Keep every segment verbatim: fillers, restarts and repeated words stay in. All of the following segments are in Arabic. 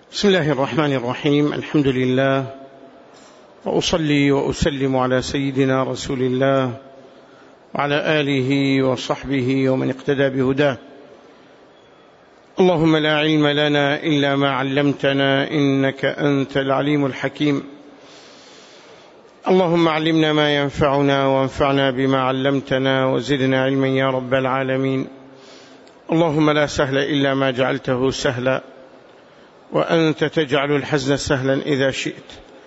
بسم الله الرحمن الرحيم. الحمد لله، وأصلي وأسلم على سيدنا رسول الله وعلى آله وصحبه ومن اقتدى بهداه. اللهم لا علم لنا إلا ما علمتنا، إنك أنت العليم الحكيم. اللهم علمنا ما ينفعنا وانفعنا بما علمتنا وزدنا علما يا رب العالمين. اللهم لا سهل إلا ما جعلته سهلا، وأنت تجعل الحزن سهلا إذا شئت.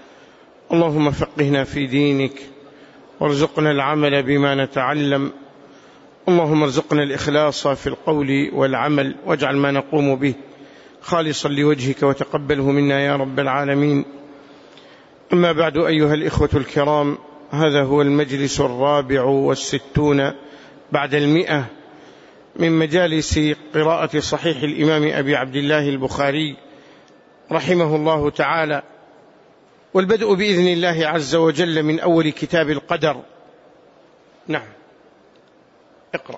اللهم فقهنا في دينك، وارزقنا العمل بما نتعلم. اللهم ارزقنا الإخلاص في القول والعمل، واجعل ما نقوم به خالصا لوجهك، وتقبله منا يا رب العالمين. أما بعد، أيها الإخوة الكرام، هذا هو المجلس الرابع والستون بعد المئة من مجالس قراءة صحيح الإمام أبي عبد الله البخاري رحمه الله تعالى، والبدء بإذن الله عز وجل من أول كتاب القدر. نعم، اقرأ.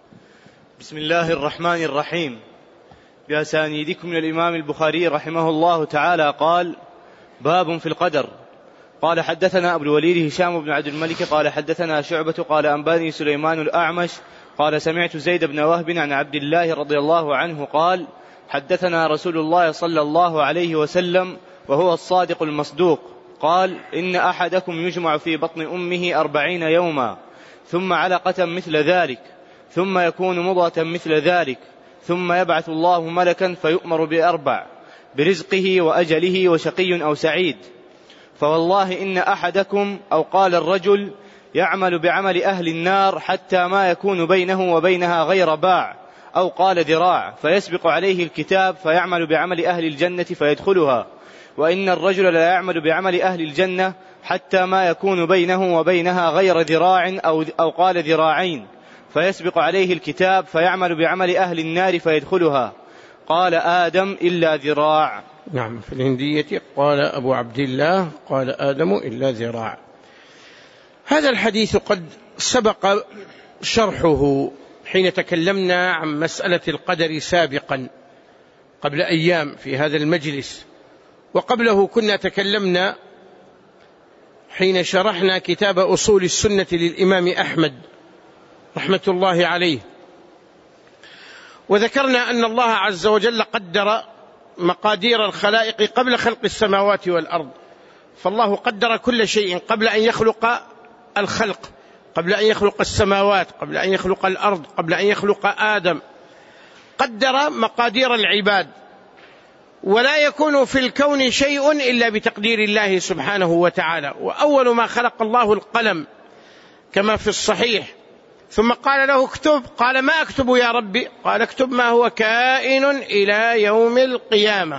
بسم الله الرحمن الرحيم. بأسانيدكم من الإمام البخاري رحمه الله تعالى قال: باب في القدر. قال: حدثنا أبو الوليد هشام بن عبد الملك قال حدثنا شعبة قال أنباني سليمان الأعمش قال سمعت زيد بن وهب عن عبد الله رضي الله عنه قال: حدثنا رسول الله صلى الله عليه وسلم وهو الصادق المصدوق قال: إن أحدكم يجمع في بطن أمه أربعين يوما، ثم علقة مثل ذلك، ثم يكون مضغة مثل ذلك، ثم يبعث الله ملكا فيؤمر بأربع: برزقه وأجله وشقي أو سعيد. فوالله إن أحدكم، أو قال الرجل، يعمل بعمل أهل النار حتى ما يكون بينه وبينها غير باع، أو قال ذراع، فيسبق عليه الكتاب فيعمل بعمل أهل الجنة فيدخلها. وإن الرجل لا يعمل بعمل أهل الجنة حتى ما يكون بينه وبينها غير ذراع، أو, أو قال ذراعين، فيسبق عليه الكتاب فيعمل بعمل أهل النار فيدخلها. قال آدم إلا ذراع. نعم، في الهندية قال أبو عبد الله قال آدم إلا ذراع. هذا الحديث قد سبق شرحه حين تكلمنا عن مسألة القدر سابقا قبل أيام في هذا المجلس، وقبله كنا تكلمنا حين شرحنا كتاب أصول السنة للإمام أحمد رحمة الله عليه، وذكرنا أن الله عز وجل قدر مقادير الخلائق قبل خلق السماوات والأرض. فالله قدر كل شيء قبل أن يخلق الخلق، قبل أن يخلق السماوات، قبل أن يخلق الأرض، قبل أن يخلق آدم. قدر مقادير العباد، ولا يكون في الكون شيء إلا بتقدير الله سبحانه وتعالى. وأول ما خلق الله القلم كما في الصحيح، ثم قال له اكتب، قال ما أكتب يا ربي؟ قال اكتب ما هو كائن إلى يوم القيامة.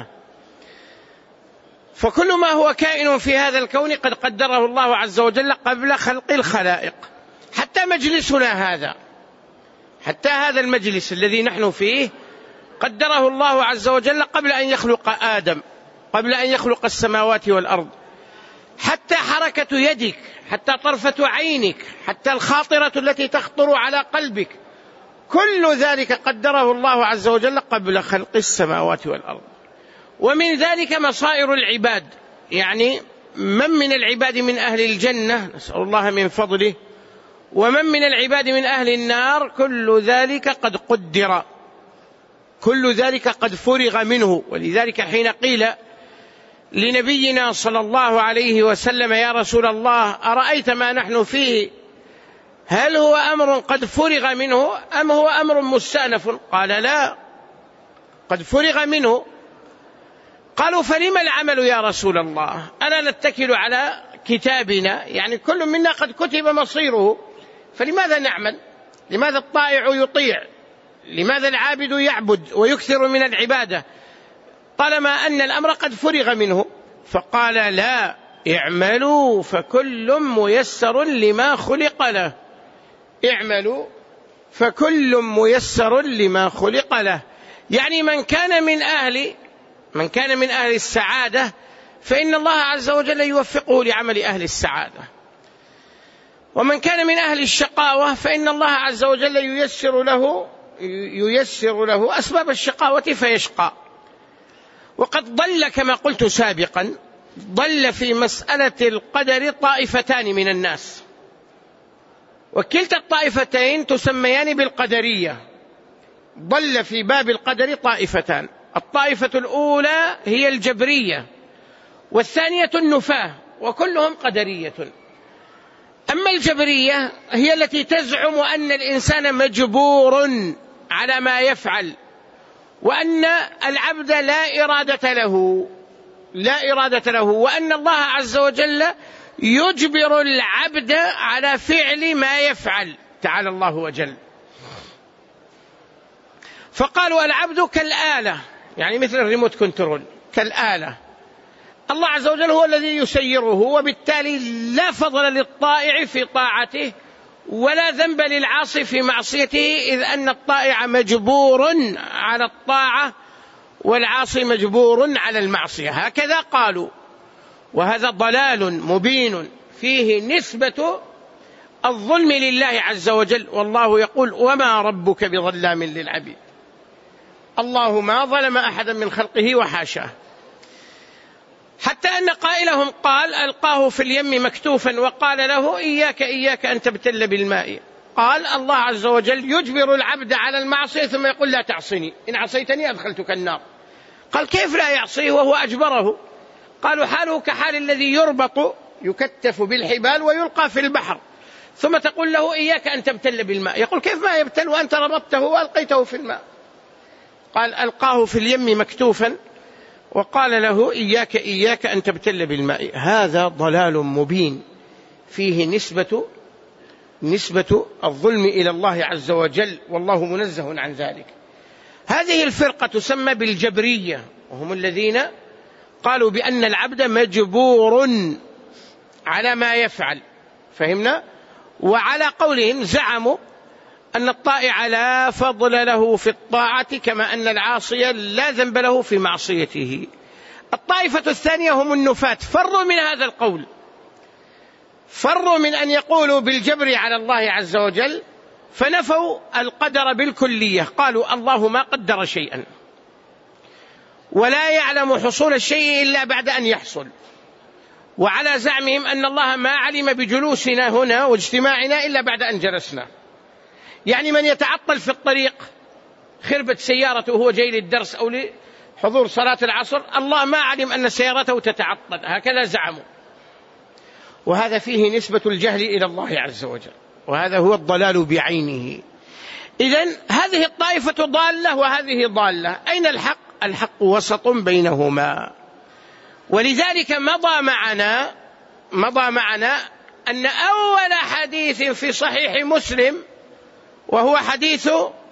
فكل ما هو كائن في هذا الكون قد قدره الله عز وجل قبل خلق الخلائق. حتى مجلسنا هذا، حتى هذا المجلس الذي نحن فيه قدره الله عز وجل قبل أن يخلق آدم، قبل أن يخلق السماوات والأرض. حتى حركة يدك، حتى طرفة عينك، حتى الخاطرة التي تخطر على قلبك، كل ذلك قدره الله عز وجل قبل خلق السماوات والأرض. ومن ذلك مصائر العباد، يعني من من العباد من أهل الجنة، نسأل الله من فضله، ومن من العباد من أهل النار، كل ذلك قد قدر، كل ذلك قد فرغ منه. ولذلك حين قيل لنبينا صلى الله عليه وسلم: يا رسول الله، أرأيت ما نحن فيه، هل هو أمر قد فرغ منه أم هو أمر مستأنف؟ قال لا، قد فرغ منه. قالوا: فلما العمل يا رسول الله؟ ألا نتكل على كتابنا؟ يعني كل منا قد كتب مصيره، فلماذا نعمل؟ لماذا الطائع يطيع؟ لماذا العابد يعبد ويكثر من العبادة طالما أن الأمر قد فرغ منه؟ فقال: لا، اعملوا فكل ميسر لما خلق له. اعملوا فكل ميسر لما خلق له. يعني من كان من أهل من كان من أهل السعادة فإن الله عز وجل يوفقه لعمل أهل السعادة، ومن كان من أهل الشقاوة فإن الله عز وجل ييسر له ييسر له أسباب الشقاوة فيشقى. وقد ضل كما قلت سابقا، ضل في مسألة القدر طائفتان من الناس، وكلتا الطائفتين تسميان بالقدرية. ضل في باب القدر طائفتان، الطائفة الأولى هي الجبرية، والثانية النفاة، وكلهم قدرية. أما الجبرية هي التي تزعم أن الإنسان مجبور على ما يفعل، وأن العبد لا إرادة له لا إرادة له وأن الله عز وجل يجبر العبد على فعل ما يفعل، تعالى الله وجل. فقالوا العبد كالآلة، يعني مثل الريموت كنترول، كالآلة، الله عز وجل هو الذي يسيره، وبالتالي لا فضل للطائع في طاعته ولا ذنب للعاصي في معصيته، إذ أن الطائع مجبور على الطاعة والعاصي مجبور على المعصية. هكذا قالوا، وهذا ضلال مبين فيه نسبة الظلم لله عز وجل، والله يقول وما ربك بظلام للعبيد. الله ما ظلم أحدا من خلقه وحاشاه، حتى أن قائلهم قال ألقاه في اليم مكتوفا وقال له إياك إياك أن تبتل بالماء. قال الله عز وجل يجبر العبد على المعصية ثم يقول لا تعصني، إن عصيتني أدخلتك النار. قال كيف لا يعصيه وهو أجبره؟ قالوا حاله كحال الذي يربط يكتف بالحبال ويلقى في البحر، ثم تقول له إياك أن تبتل بالماء، يقول كيف ما يبتل وأنت ربطته وألقيته في الماء؟ قال ألقاه في اليم مكتوفا وقال له إياك إياك أن تبتل بالماء. هذا ضلال مبين فيه نسبة نسبة الظلم إلى الله عز وجل، والله منزه عن ذلك. هذه الفرقة تسمى بالجبرية، وهم الذين قالوا بأن العبد مجبور على ما يفعل، فهمنا؟ وعلى قولهم زعموا أن الطائع لا فضل له في الطاعة، كما أن العاصي لا ذنب له في معصيته. الطائفة الثانية هم النفاة، فروا من هذا القول، فروا من أن يقولوا بالجبر على الله عز وجل، فنفوا القدر بالكلية. قالوا الله ما قدر شيئا ولا يعلم حصول الشيء إلا بعد أن يحصل، وعلى زعمهم أن الله ما علم بجلوسنا هنا واجتماعنا إلا بعد أن جلسنا. يعني من يتعطل في الطريق، خربت سيارته وهو جاي للدرس أو لحضور صلاة العصر، الله ما علم أن سيارته تتعطل، هكذا زعموا. وهذا فيه نسبة الجهل إلى الله عز وجل، وهذا هو الضلال بعينه. إذن هذه الطائفة ضالة وهذه ضالة، أين الحق؟ الحق وسط بينهما. ولذلك مضى معنا مضى معنا أن أول حديث في صحيح مسلم وهو حديث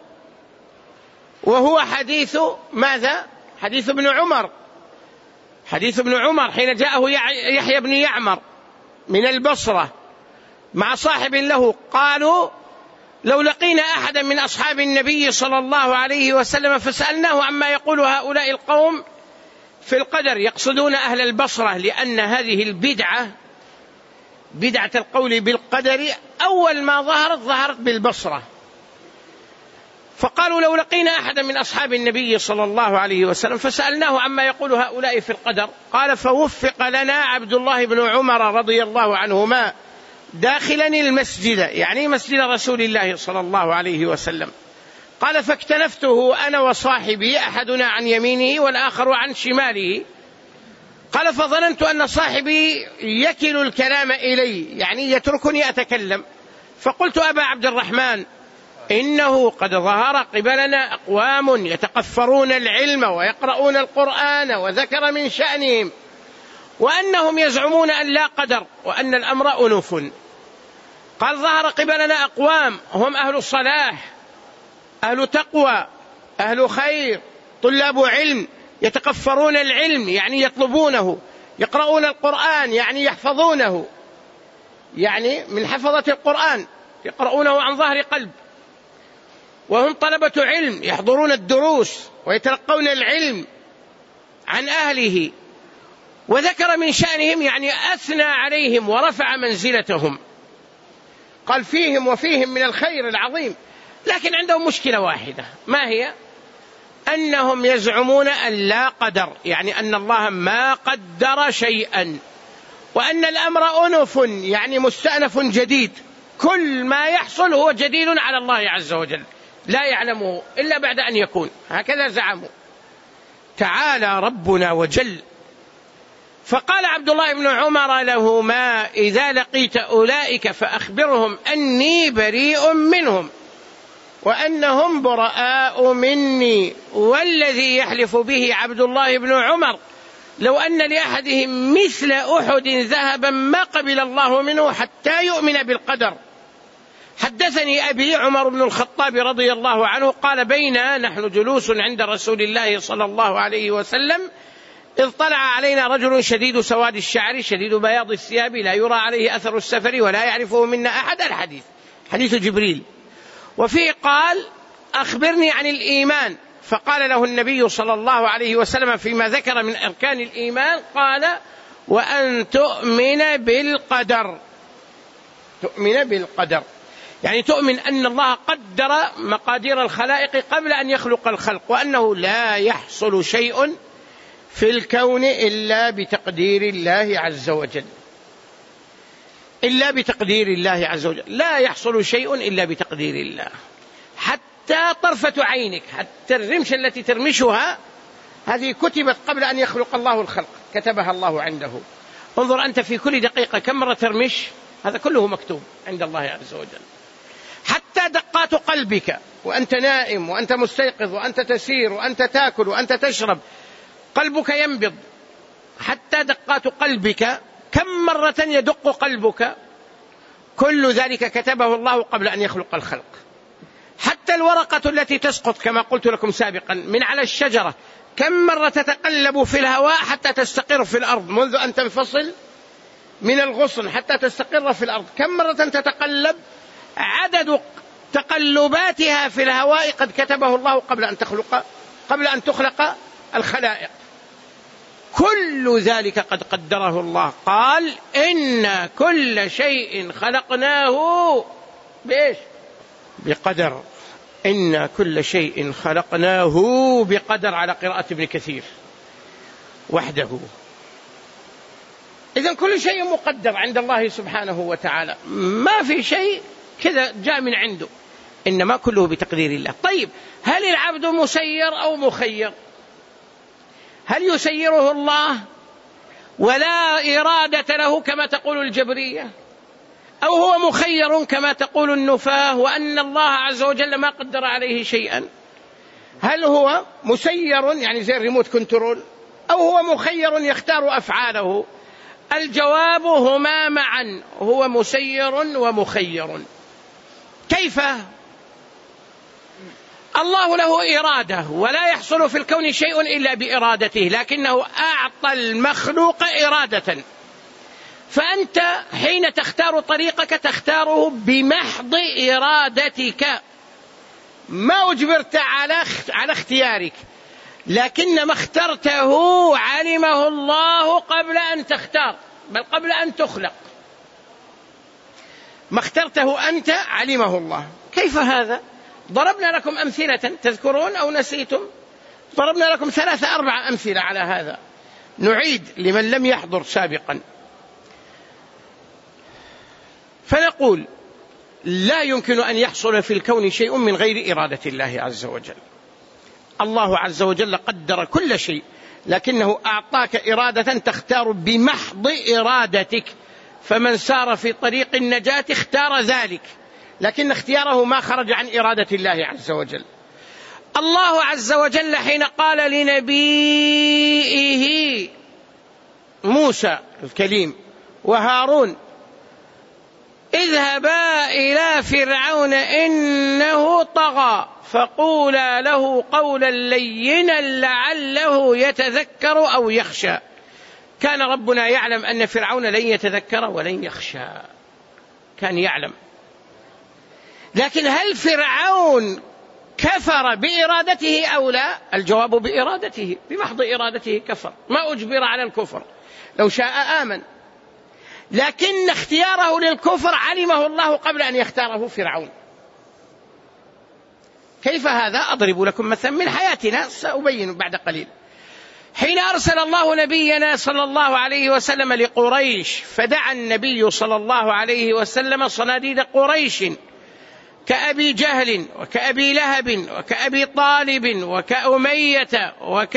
وهو حديث ماذا؟ حديث ابن عمر حديث ابن عمر حين جاءه يحيى بن يعمر من البصرة مع صاحب له، قالوا لو لقينا أحدا من أصحاب النبي صلى الله عليه وسلم فسألناه عما يقول هؤلاء القوم في القدر، يقصدون أهل البصرة، لأن هذه البدعة بدعة القول بالقدر أول ما ظهرت ظهرت بالبصرة. فقالوا لو لقينا أحدا من أصحاب النبي صلى الله عليه وسلم فسألناه عما يقول هؤلاء في القدر. قال فوفق لنا عبد الله بن عمر رضي الله عنهما داخلا المسجد، يعني مسجد رسول الله صلى الله عليه وسلم. قال فاكتنفته أنا وصاحبي، أحدنا عن يمينه والآخر عن شماله. قال فظننت أن صاحبي يكل الكلام إلي، يعني يتركني أتكلم. فقلت أبا عبد الرحمن إنه قد ظهر قبلنا أقوام يتقفرون العلم ويقرؤون القرآن، وذكر من شأنهم وأنهم يزعمون أن لا قدر وأن الأمر أنوف. قال ظهر قبلنا أقوام هم أهل الصلاح، أهل تقوى، أهل خير، طلاب علم، يتقفرون العلم يعني يطلبونه، يقرؤون القرآن يعني يحفظونه، يعني من حفظة القرآن يقرؤونه عن ظهر قلب، وهم طلبة علم يحضرون الدروس ويتلقون العلم عن أهله. وذكر من شأنهم يعني أثنى عليهم ورفع منزلتهم، قال فيهم وفيهم من الخير العظيم، لكن عندهم مشكلة واحدة. ما هي؟ أنهم يزعمون أن لا قدر، يعني أن الله ما قدر شيئا، وأن الأمر أنف يعني مستأنف جديد، كل ما يحصل هو جديد على الله عز وجل لا يعلمه إلا بعد أن يكون، هكذا زعموا. تعالى ربنا وجل. فقال عبد الله بن عمر لهما: إذا لقيت أولئك فأخبرهم أني بريء منهم وأنهم براء مني، والذي يحلف به عبد الله بن عمر لو أن لأحدهم مثل أحد ذهبا ما قبل الله منه حتى يؤمن بالقدر. حدثني أبي عمر بن الخطاب رضي الله عنه قال: بينا نحن جلوس عند رسول الله صلى الله عليه وسلم إذ طلع علينا رجل شديد سواد الشعر شديد بياض الثياب لا يرى عليه أثر السفر ولا يعرفه منا أحد. الحديث حديث جبريل. وفيه قال: أخبرني عن الإيمان. فقال له النبي صلى الله عليه وسلم فيما ذكر من أركان الإيمان، قال: وأن تؤمن بالقدر. تؤمن بالقدر يعني تؤمن أن الله قدر مقادير الخلائق قبل أن يخلق الخلق، وأنه لا يحصل شيء في الكون إلا بتقدير الله عز وجل. إلا بتقدير الله عز وجل، لا يحصل شيء إلا بتقدير الله. حتى طرفة عينك، حتى الرمش التي ترمشها هذه كتبت قبل أن يخلق الله الخلق، كتبها الله عنده. انظر أنت في كل دقيقة كم مرة ترمش، هذا كله مكتوب عند الله عز وجل. حتى دقات قلبك وأنت نائم وأنت مستيقظ وأنت تسير وأنت تأكل وأنت تشرب، قلبك ينبض. حتى دقات قلبك كم مرة يدق قلبك، كل ذلك كتبه الله قبل أن يخلق الخلق. حتى الورقة التي تسقط كما قلت لكم سابقا من على الشجرة كم مرة تتقلب في الهواء حتى تستقر في الأرض، منذ أن تنفصل من الغصن حتى تستقر في الأرض كم مرة تتقلب، عدد تقلباتها في الهواء قد كتبه الله قبل أن تخلق قبل أن تخلق الخلائق. كل ذلك قد قدره الله. قال: إن كل شيء خلقناه بإيش؟ بقدر. إن كل شيء خلقناه بقدر، على قراءة ابن كثير وحده. إذن كل شيء مقدر عند الله سبحانه وتعالى، ما في شيء كذا جاء من عنده، إنما كله بتقدير الله. طيب، هل العبد مسير أو مخير؟ هل يسيره الله ولا إرادة له كما تقول الجبرية، أو هو مخير كما تقول النفاة وأن الله عز وجل ما قدر عليه شيئا؟ هل هو مسير يعني زي الريموت كنترول، أو هو مخير يختار أفعاله؟ الجواب هما معا، هو مسير ومخير. كيف؟ الله له إرادة ولا يحصل في الكون شيء إلا بإرادته، لكنه أعطى المخلوق إرادة. فأنت حين تختار طريقك تختاره بمحض إرادتك، ما أجبرت على على اختيارك، لكن ما اخترته علمه الله قبل أن تختار، بل قبل أن تخلق. ما اخترته أنت علمه الله. كيف هذا؟ ضربنا لكم أمثلة، تذكرون أو نسيتم؟ ضربنا لكم ثلاثة أربع أمثلة على هذا، نعيد لمن لم يحضر سابقا. فنقول: لا يمكن أن يحصل في الكون شيء من غير إرادة الله عز وجل. الله عز وجل قدر كل شيء، لكنه أعطاك إرادة تختار بمحض إرادتك، فمن سار في طريق النجاة اختار ذلك، لكن اختياره ما خرج عن إرادة الله عز وجل. الله عز وجل حين قال لنبيه موسى الكليم وهارون: اذهبا إلى فرعون إنه طغى فقولا له قولا لينا لعله يتذكر أو يخشى، كان ربنا يعلم أن فرعون لن يتذكر ولن يخشى، كان يعلم. لكن هل فرعون كفر بإرادته أو لا؟ الجواب بإرادته، بمحض إرادته كفر، ما أجبر على الكفر، لو شاء آمن، لكن اختياره للكفر علمه الله قبل أن يختاره فرعون. كيف هذا؟ أضرب لكم مثلا من حياتنا سأبين بعد قليل. حين أرسل الله نبينا صلى الله عليه وسلم لقريش، فدعا النبي صلى الله عليه وسلم صناديد قريش كأبي جهل وكأبي لهب وكأبي طالب وكأمية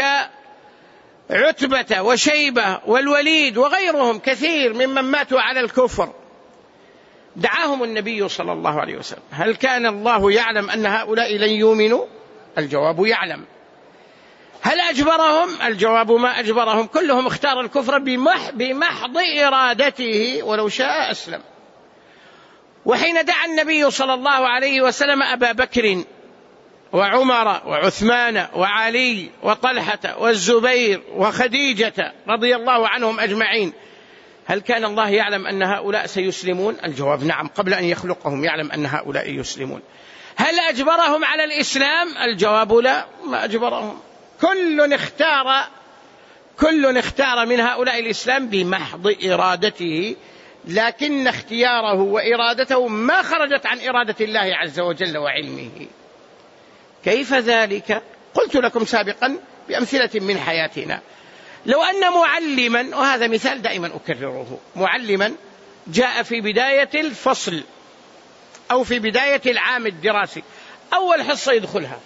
وكعتبة وشيبة والوليد وغيرهم كثير ممن ماتوا على الكفر. دعاهم النبي صلى الله عليه وسلم. هل كان الله يعلم أن هؤلاء لن يؤمنوا؟ الجواب يعلم. هل أجبرهم؟ الجواب ما أجبرهم، كلهم اختار الكفر بمحض إرادته، ولو شاء أسلم. وحين دعا النبي صلى الله عليه وسلم أبا بكر وعمر وعثمان وعلي وطلحة والزبير وخديجة رضي الله عنهم أجمعين، هل كان الله يعلم أن هؤلاء سيسلمون؟ الجواب نعم، قبل أن يخلقهم يعلم أن هؤلاء يسلمون. هل أجبرهم على الإسلام؟ الجواب لا، ما أجبرهم. كل اختار كل اختار من هؤلاء الإسلام بمحض إرادته، لكن اختياره وإرادته ما خرجت عن إرادة الله عز وجل وعلمه. كيف ذلك؟ قلت لكم سابقا بأمثلة من حياتنا. لو أن معلما، وهذا مثال دائما أكرره، معلما جاء في بداية الفصل أو في بداية العام الدراسي، أول حصة يدخلها،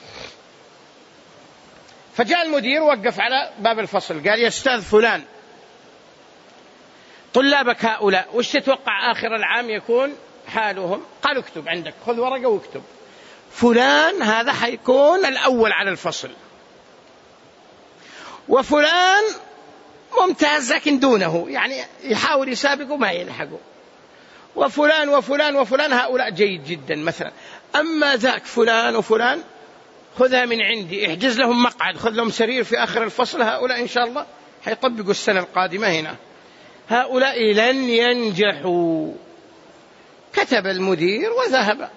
فجاء المدير وقف على باب الفصل قال: يا أستاذ فلان، طلابك هؤلاء وش تتوقع آخر العام يكون حالهم؟ قال: اكتب عندك، خذ ورقة واكتب، فلان هذا حيكون الأول على الفصل، وفلان ممتاز لكن دونه، يعني يحاول يسابقه ما يلحقه، وفلان وفلان وفلان هؤلاء جيد جدا مثلا، أما ذاك فلان وفلان خذها من عندي، احجز لهم مقعد، خذ لهم سرير في آخر الفصل، هؤلاء إن شاء الله حيطبقوا السنة القادمة هنا، هؤلاء لن ينجحوا. كتب المدير وذهب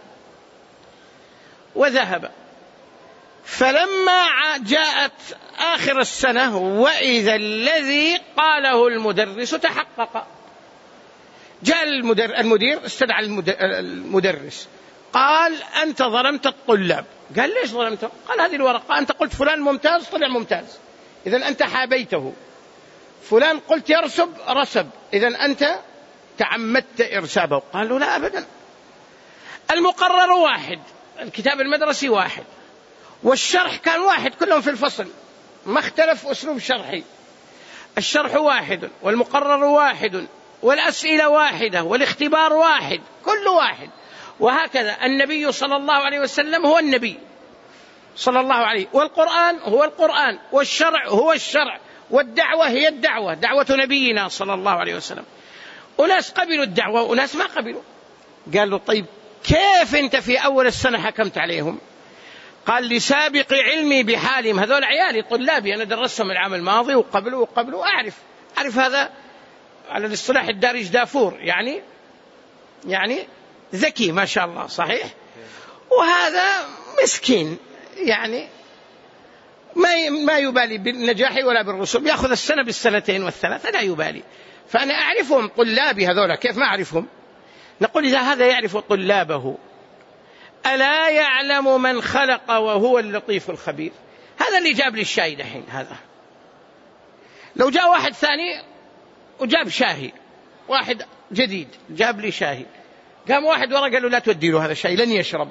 وذهب فلما جاءت آخر السنة وإذا الذي قاله المدرس تحقق. جاء المدير استدعى المدرس، قال: أنت ظلمت الطلاب. قال: ليش ظلمته؟ قال: هذه الورقة أنت قلت فلان ممتاز طلع ممتاز، إذن أنت حابيته. فلان قلت يرسب رسب، إذن أنت تعمدت إرسابه. قالوا: لا أبدا، المقرر واحد، الكتاب المدرسي واحد، والشرح كان واحد، كلهم في الفصل ما اختلف أسلوب شرحي، الشرح واحد والمقرر واحد والأسئلة واحدة والاختبار واحد، كل واحد. وهكذا النبي صلى الله عليه وسلم هو النبي صلى الله عليه، والقرآن هو القرآن، والشرع هو الشرع، والدعوة هي الدعوة، دعوة نبينا صلى الله عليه وسلم. أناس قبلوا الدعوة وأناس ما قبلوا. قالوا: طيب كيف أنت في أول السنة حكمت عليهم؟ قال: لسابق علمي بحالهم، هذول عيالي طلابي أنا درستهم العام الماضي وقبله وقبله، أعرف أعرف هذا على الاصطلاح الدارج دافور، يعني يعني ذكي ما شاء الله صحيح، وهذا مسكين يعني ما ما يبالي بالنجاح ولا بالرسوب، يأخذ السنة بالسنتين والثلاثة لا يبالي. فأنا أعرفهم طلابي هذولا، كيف ما أعرفهم؟ نقول: إذا هذا يعرف طلابه ألا يعلم من خلق وهو اللطيف الخبير؟ هذا اللي جاب لي الشاي دحين. هذا لو جاء واحد ثاني وجاب شاهي، واحد جديد جاب لي شاهي، قام واحد ورا قال له: لا تودي له هذا الشاي لن يشرب.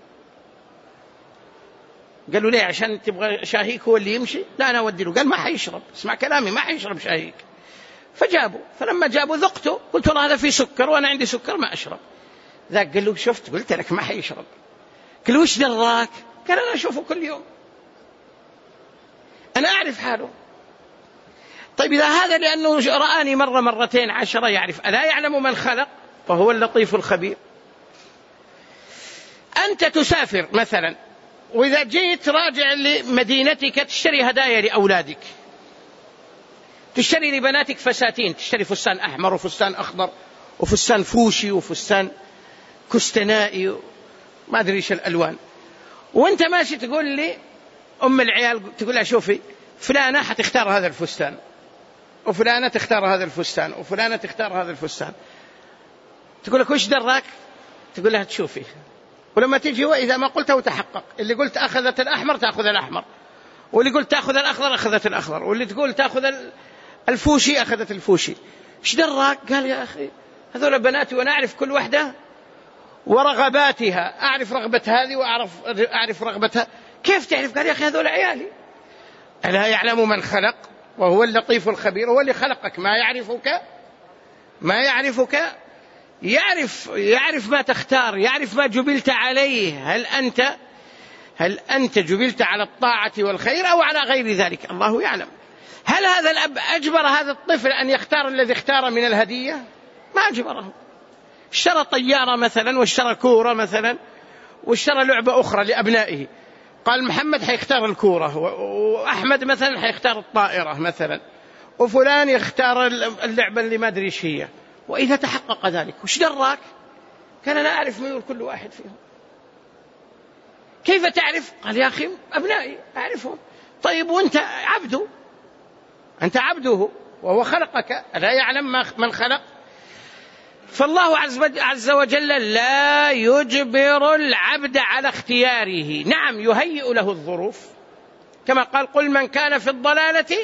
قال له: ليه؟ عشان تبغى شاهيك هو اللي يمشي؟ لا أنا أودي له. قال: ما حيشرب، اسمع كلامي، ما حيشرب شاهيك. فجابوا، فلما جابوا ذقته، قلت والله هذا فيه سكر وأنا عندي سكر ما أشرب. ذاك قال له: شفت قلت لك ما حيشرب. قال له: وش دراك؟ قال: أنا أشوفه كل يوم، أنا أعرف حاله. طيب إذا هذا لأنه رآني مرة مرتين عشرة يعرف، ألا يعلم من خلق فهو اللطيف الخبير؟ أنت تسافر مثلا، وإذا جيت راجع لمدينتك تشتري هدايا لأولادك، تشتري لبناتك فساتين، تشتري فستان أحمر وفستان أخضر وفستان فوشي وفستان كستنائي ما أدري إيش الألوان، وأنت ماشي تقول لي أم العيال، تقول لها: شوفي فلانة حتختار هذا الفستان، وفلانة تختار هذا الفستان، وفلانة تختار هذا الفستان. تقول لك: وش دراك؟ تقول لها: تشوفي ولما تجي وإذا ما قلته تحقق، اللي قلت أخذت الأحمر تأخذ الأحمر، واللي قلت تأخذ الأخضر أخذت الأخضر، واللي تقول تأخذ الفوشي أخذت الفوشي. إيش دراك؟ قال يا أخي هذول بناتي وأنا أعرف كل واحدة ورغباتها، أعرف رغبة هذه وأعرف أعرف رغبتها. كيف تعرف؟ قال يا أخي هذول عيالي. ألا يعلم من خلق وهو اللطيف الخبير؟ هو اللي خلقك، ما يعرفك ما يعرفك يعرف يعرف ما تختار، يعرف ما جبلت عليه. هل أنت هل أنت جبلت على الطاعة والخير أو على غير ذلك؟ الله يعلم. هل هذا الأب أجبر هذا الطفل أن يختار الذي اختار من الهدية؟ ما أجبره. اشترى طيارة مثلا، واشترى كورة مثلا، واشترى لعبة أخرى لأبنائه. قال محمد حيختار الكورة، وأحمد مثلا حيختار الطائرة مثلا، وفلان يختار اللعبة اللي ما أدري إيش هي. وإذا تحقق ذلك وش دراك؟ كان أنا أعرف ميول كل واحد فيهم. كيف تعرف؟ قال يا أخي أبنائي أعرفهم. طيب وأنت عبده، أنت عبده وهو خلقك، ألا يعلم من خلق؟ فالله عز وجل لا يجبر العبد على اختياره. نعم يهيئ له الظروف، كما قال قل من كان في الضلالة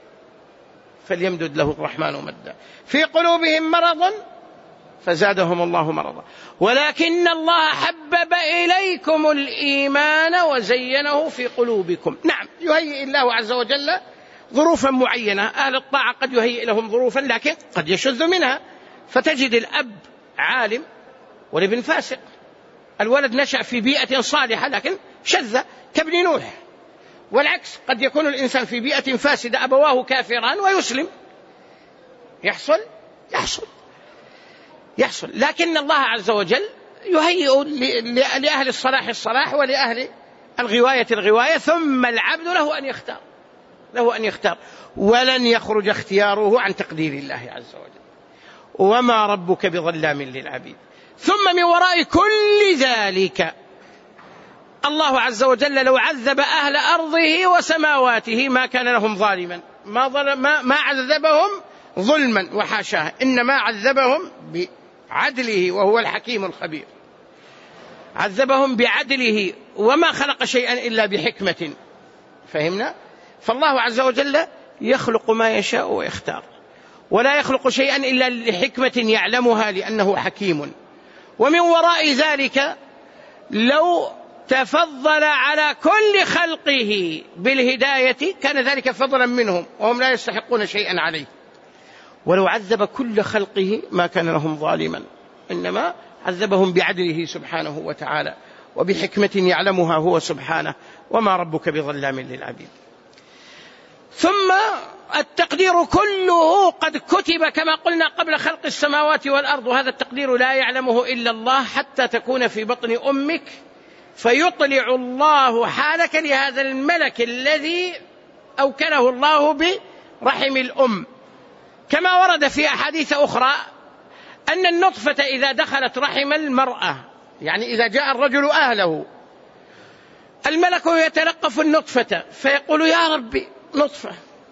فليمدد له الرحمن مدا، في قلوبهم مرض فزادهم الله مرضا، ولكن الله حبب إليكم الإيمان وزينه في قلوبكم. نعم يهيئ الله عز وجل ظروفا معينة. أهل الطاعة قد يهيئ لهم ظروفا لكن قد يشذ منها، فتجد الأب عالم والابن فاسق، الولد نشأ في بيئة صالحة لكن شذ كابن نوح، والعكس قد يكون الإنسان في بيئة فاسدة أبواه كافران ويسلم. يحصل يحصل يحصل لكن الله عز وجل يهيئ لأهل الصلاح الصلاح ولأهل الغواية الغواية، ثم العبد له أن يختار له أن يختار ولن يخرج اختياره عن تقدير الله عز وجل. وما ربك بظلام للعبيد. ثم من وراء كل ذلك الله عز وجل لو عذب أهل أرضه وسماواته ما كان لهم ظالما، ما, ظلم ما, ما عذبهم ظلما وحاشاه، إنما عذبهم بعدله وهو الحكيم الخبير. عذبهم بعدله، وما خلق شيئا إلا بحكمة. فهمنا؟ فالله عز وجل يخلق ما يشاء ويختار، ولا يخلق شيئا إلا لحكمة يعلمها لأنه حكيم. ومن وراء ذلك لو تفضل على كل خلقه بالهداية كان ذلك فضلا منهم وهم لا يستحقون شيئا عليه. ولو عذب كل خلقه ما كان لهم ظالما، إنما عذبهم بعدله سبحانه وتعالى وبحكمة يعلمها هو سبحانه. وما ربك بظلام للعبيد. ثم التقدير كله قد كتب كما قلنا قبل خلق السماوات والأرض، وهذا التقدير لا يعلمه إلا الله حتى تكون في بطن أمك فيطلع الله حالك لهذا الملك الذي أوكله الله برحم الأم. كما ورد في أحاديث أخرى أن النطفة إذا دخلت رحم المرأة، يعني إذا جاء الرجل أهله، الملك يتلقف النطفة فيقول يا ربي نطفة،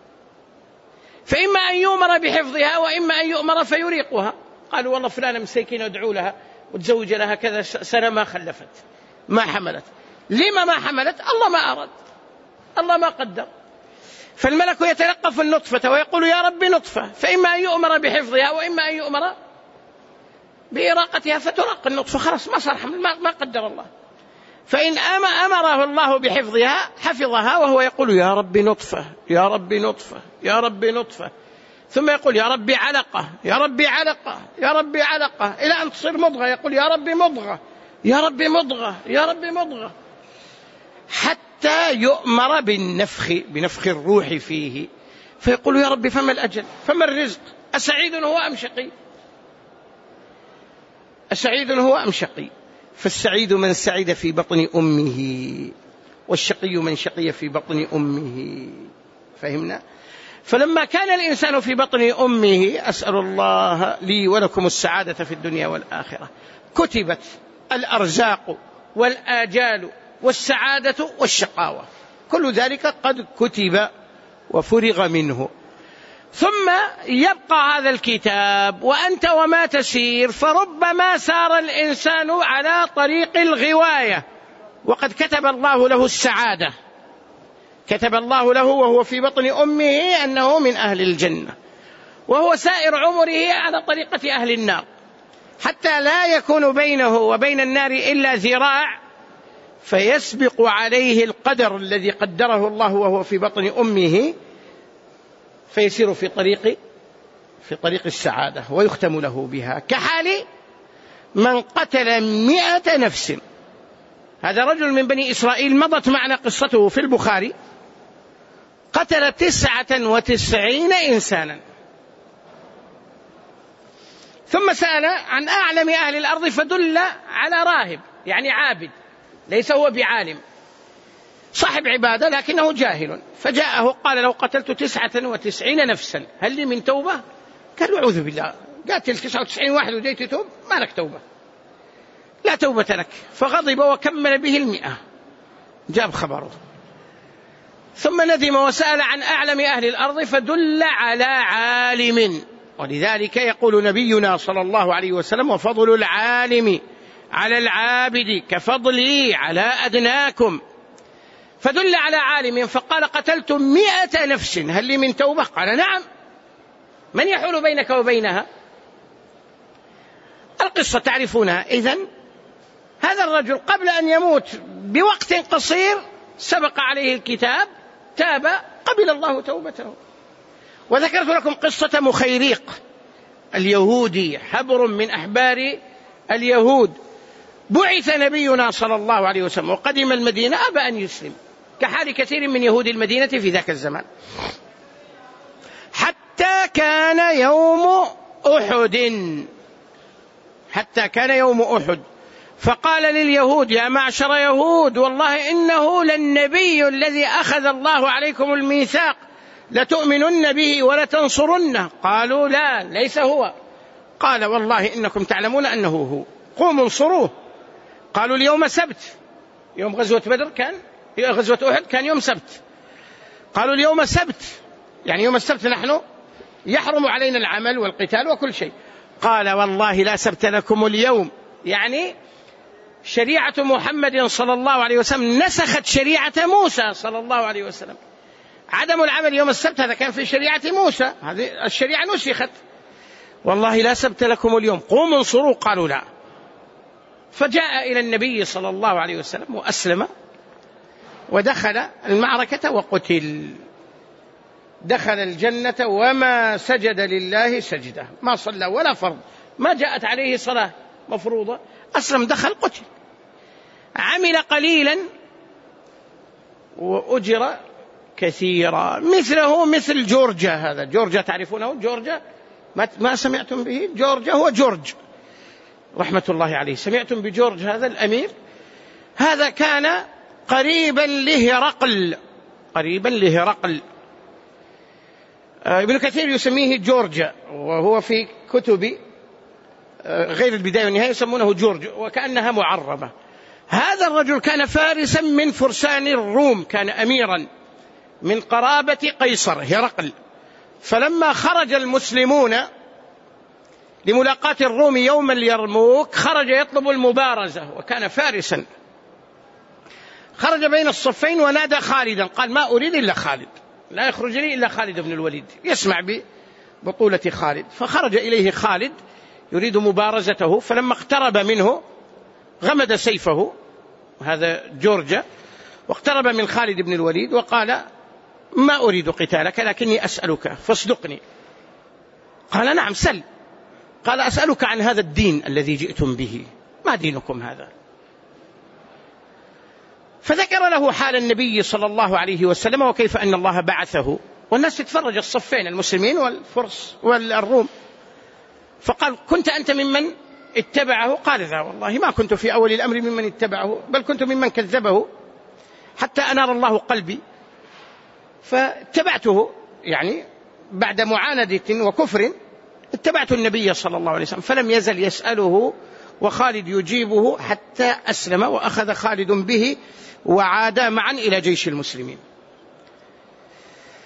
فإما أن يؤمر بحفظها وإما أن يؤمر فيريقها. قالوا والله فلانة مسيكين ادعوا لها وتزوج لها كذا سنة ما خلفت ما حملت. لما ما حملت؟ الله ما أراد، الله ما قدر. فالملك يتلقف النطفة ويقول يا ربي نطفة، فإما أن يؤمر بحفظها وإما أن يؤمر بإراقتها فتراق النطفة، خلاص ما صار حمل، ما قدر الله. فإن أمره الله بحفظها حفظها وهو يقول يا ربي نطفة يا ربي نطفة يا ربي نطفة، ثم يقول يا ربي علقة يا ربي علقة يا ربي علقة إلى أن تصير مضغة، يقول يا ربي مضغة يا ربي مضغة يا ربي مضغة، حتى يؤمر بالنفخ بنفخ الروح فيه، فيقول يا ربي فما الأجل فما الرزق، أسعيد هو أم شقي؟ أسعيد هو أم شقي؟ فالسعيد من سعيد في بطن أمه، والشقي من شقي في بطن أمه. فهمنا؟ فلما كان الإنسان في بطن أمه، أسأل الله لي ولكم السعادة في الدنيا والآخرة، كتبت الأرزاق والآجال والسعادة والشقاوة، كل ذلك قد كتب وفرغ منه. ثم يبقى هذا الكتاب وأنت وما تسير، فربما سار الإنسان على طريق الغواية وقد كتب الله له السعادة، كتب الله له وهو في بطن أمه أنه من أهل الجنة، وهو سائر عمره على طريقة أهل النار، حتى لا يكون بينه وبين النار إلا ذراع، فيسبق عليه القدر الذي قدره الله وهو في بطن أمه، فيسير في طريق في طريق السعادة ويختم له بها، كحال من قتل مئة نفس. هذا رجل من بني إسرائيل مضت معنا قصته في البخاري، قتل تسعة وتسعين إنسانا، ثم سأل عن أعلم أهل الأرض فدل على راهب، يعني عابد، ليس هو بعالم، صاحب عبادة لكنه جاهل، فجاءه قال لو قتلت تسعة وتسعين نفسا هل لي من توبة؟ قال أعوذ بالله، قاتل تسعة وتسعين واحد وجيت توب، ما لك توبة، لا توبة لك. فغضب وكمل به المئة، جاب خبره، ثم ندم وسأل عن أعلم أهل الأرض فدل على عالم. ولذلك يقول نبينا صلى الله عليه وسلم وفضل العالم على العابد كفضلي على أدناكم، فدل على عالم، فقال قتلت مئة نفس هل لي من توبة؟ قال نعم. من يحول بينك وبينها؟ القصة تعرفونها. إذن هذا الرجل قبل أن يموت بوقت قصير سبق عليه الكتاب، تاب، قبل الله توبته. وذكرت لكم قصة مخيريق اليهودي، حبر من أحبار اليهود، بعث نبينا صلى الله عليه وسلم وقدم المدينة أبى أن يسلم، كحال كثير من يهود المدينة في ذاك الزمان، حتى كان يوم أحد، حتى كان يوم أحد، فقال لليهود يا معشر يهود والله إنه للنبي الذي أخذ الله عليكم الميثاق لتؤمنن به ولتنصرنه. قالوا لا ليس هو. قال والله إنكم تعلمون أنه هو، قوموا انصروه. قالوا اليوم سبت، يوم غزوة بدر كان، غزوة أحد كان يوم سبت. قالوا اليوم سبت، يعني يوم السبت نحن يحرم علينا العمل والقتال وكل شيء. قال والله لا سبت لكم اليوم، يعني شريعة محمد صلى الله عليه وسلم نسخت شريعة موسى صلى الله عليه وسلم. عدم العمل يوم السبت هذا كان في شريعة موسى، هذه الشريعة نسخت. والله لا سبت لكم اليوم، قوموا انصروا. قالوا لا. فجاء إلى النبي صلى الله عليه وسلم وأسلم ودخل المعركة وقتل، دخل الجنة وما سجد لله سجدة، ما صلى ولا فرض، ما جاءت عليه صلاة مفروضة، أسلم دخل قتل. عمل قليلا وأجر كثيرا، مثله مثل جورجا. هذا جورجا تعرفونه؟ جورجا ما سمعتم به؟ جورجا هو جورج رحمة الله عليه، سمعتم بجورج هذا الأمير؟ هذا كان قريبا لهرقل، قريبا لهرقل. ابن كثير يسميه جورجا، وهو في كتب غير البداية والنهاية يسمونه جورج، وكأنها معربة. هذا الرجل كان فارسا من فرسان الروم، كان أميرا من قرابة قيصر هرقل. فلما خرج المسلمون لملاقاة الروم يوم اليرموك خرج يطلب المبارزة، وكان فارسا. خرج بين الصفين ونادى خالدا، قال ما أريد إلا خالد، لا يخرج لي إلا خالد بن الوليد يسمع ببطولة خالد. فخرج إليه خالد يريد مبارزته، فلما اقترب منه غمد سيفه، هذا جورجا، واقترب من خالد بن الوليد وقال ما أريد قتالك لكني أسألك فاصدقني. قال نعم سل. قال أسألك عن هذا الدين الذي جئتم به، ما دينكم هذا؟ فذكر له حال النبي صلى الله عليه وسلم وكيف أن الله بعثه، والناس تتفرج الصفين، المسلمين والفرس والروم. فقال كنت أنت ممن اتبعه؟ قال لا والله ما كنت في أول الأمر ممن اتبعه، بل كنت ممن كذبه حتى أنار الله قلبي فاتبعته، يعني بعد معاندة وكفر اتبعت النبي صلى الله عليه وسلم. فلم يزل يسأله وخالد يجيبه حتى أسلم، وأخذ خالد به وعادا معا إلى جيش المسلمين.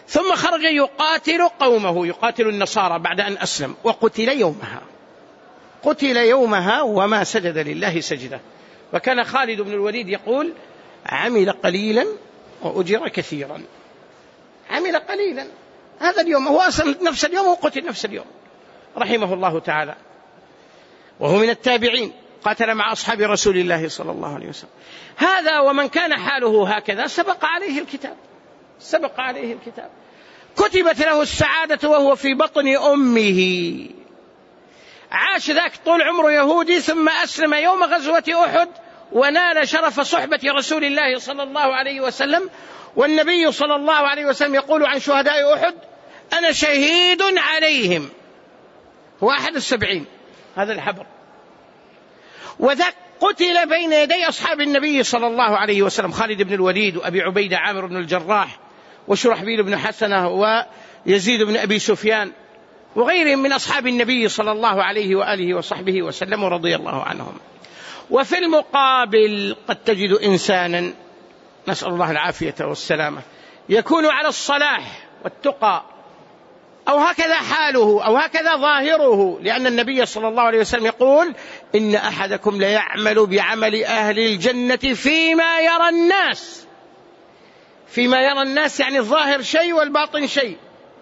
ثم خرج يقاتل قومه، يقاتل النصارى بعد أن أسلم، وقتل يومها، قتل يومها وما سجد لله سجدة. وكان خالد بن الوليد يقول: عمل قليلا وأجر كثيرا. عمل قليلا هذا اليوم، هو أصلا نفس اليوم وقتل نفس اليوم رحمه الله تعالى، وهو من التابعين، قاتل مع أصحاب رسول الله صلى الله عليه وسلم. هذا ومن كان حاله هكذا سبق عليه الكتاب، سبق عليه الكتاب، كتبت له السعادة وهو في بطن أمه. عاش ذاك طول عمره يهودي، ثم أسلم يوم غزوة أحد ونال شرف صحبة رسول الله صلى الله عليه وسلم. والنبي صلى الله عليه وسلم يقول عن شهداء أحد: أنا شهيد عليهم. هو أحد السبعين هذا الحبر، وذاك قتل بين يدي أصحاب النبي صلى الله عليه وسلم: خالد بن الوليد، وأبي عبيدة عامر بن الجراح، وشرحبيل بن حسنة، ويزيد بن أبي سفيان، وغيرهم من أصحاب النبي صلى الله عليه وآله وصحبه وسلم رضي الله عنهم. وفي المقابل قد تجد إنسانا، نسأل الله العافية والسلامة، يكون على الصلاح والتقى، أو هكذا حاله أو هكذا ظاهره، لأن النبي صلى الله عليه وسلم يقول: إن أحدكم ليعمل بعمل أهل الجنة فيما يرى الناس. فيما يرى الناس يعني الظاهر شيء والباطن شيء،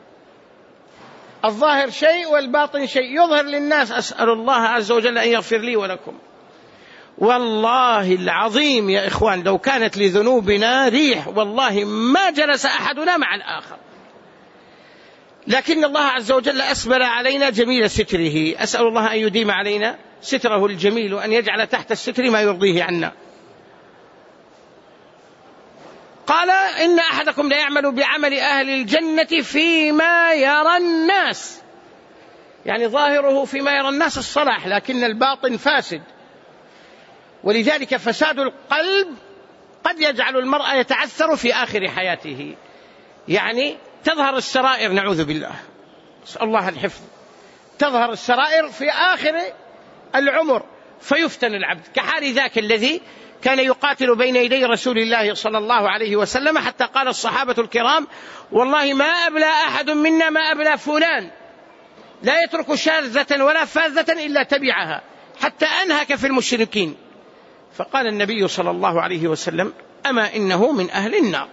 الظاهر شيء والباطن شيء، يظهر للناس. أسأل الله عز وجل أن يغفر لي ولكم. والله العظيم يا إخوان، لو كانت لذنوبنا ريح والله ما جلس أحدنا مع الآخر، لكن الله عز وجل أسبل علينا جميل ستره. أسأل الله أن يديم علينا ستره الجميل، وأن يجعل تحت الستر ما يرضيه عنا. قال: إن أحدكم لا يعمل بعمل أهل الجنة فيما يرى الناس، يعني ظاهره فيما يرى الناس الصلاح، لكن الباطن فاسد. ولذلك فساد القلب قد يجعل المرء يتعثر في آخر حياته، يعني تظهر السرائر، نعوذ بالله، نسأل الله الحفظ، تظهر السرائر في آخر العمر فيفتن العبد، كحال ذاك الذي كان يقاتل بين يدي رسول الله صلى الله عليه وسلم، حتى قال الصحابة الكرام: والله ما أبلى أحد منا ما أبلى فلان، لا يترك شاذة ولا فاذة إلا تبعها، حتى أنهك في المشركين. فقال النبي صلى الله عليه وسلم: أما إنه من أهل النار،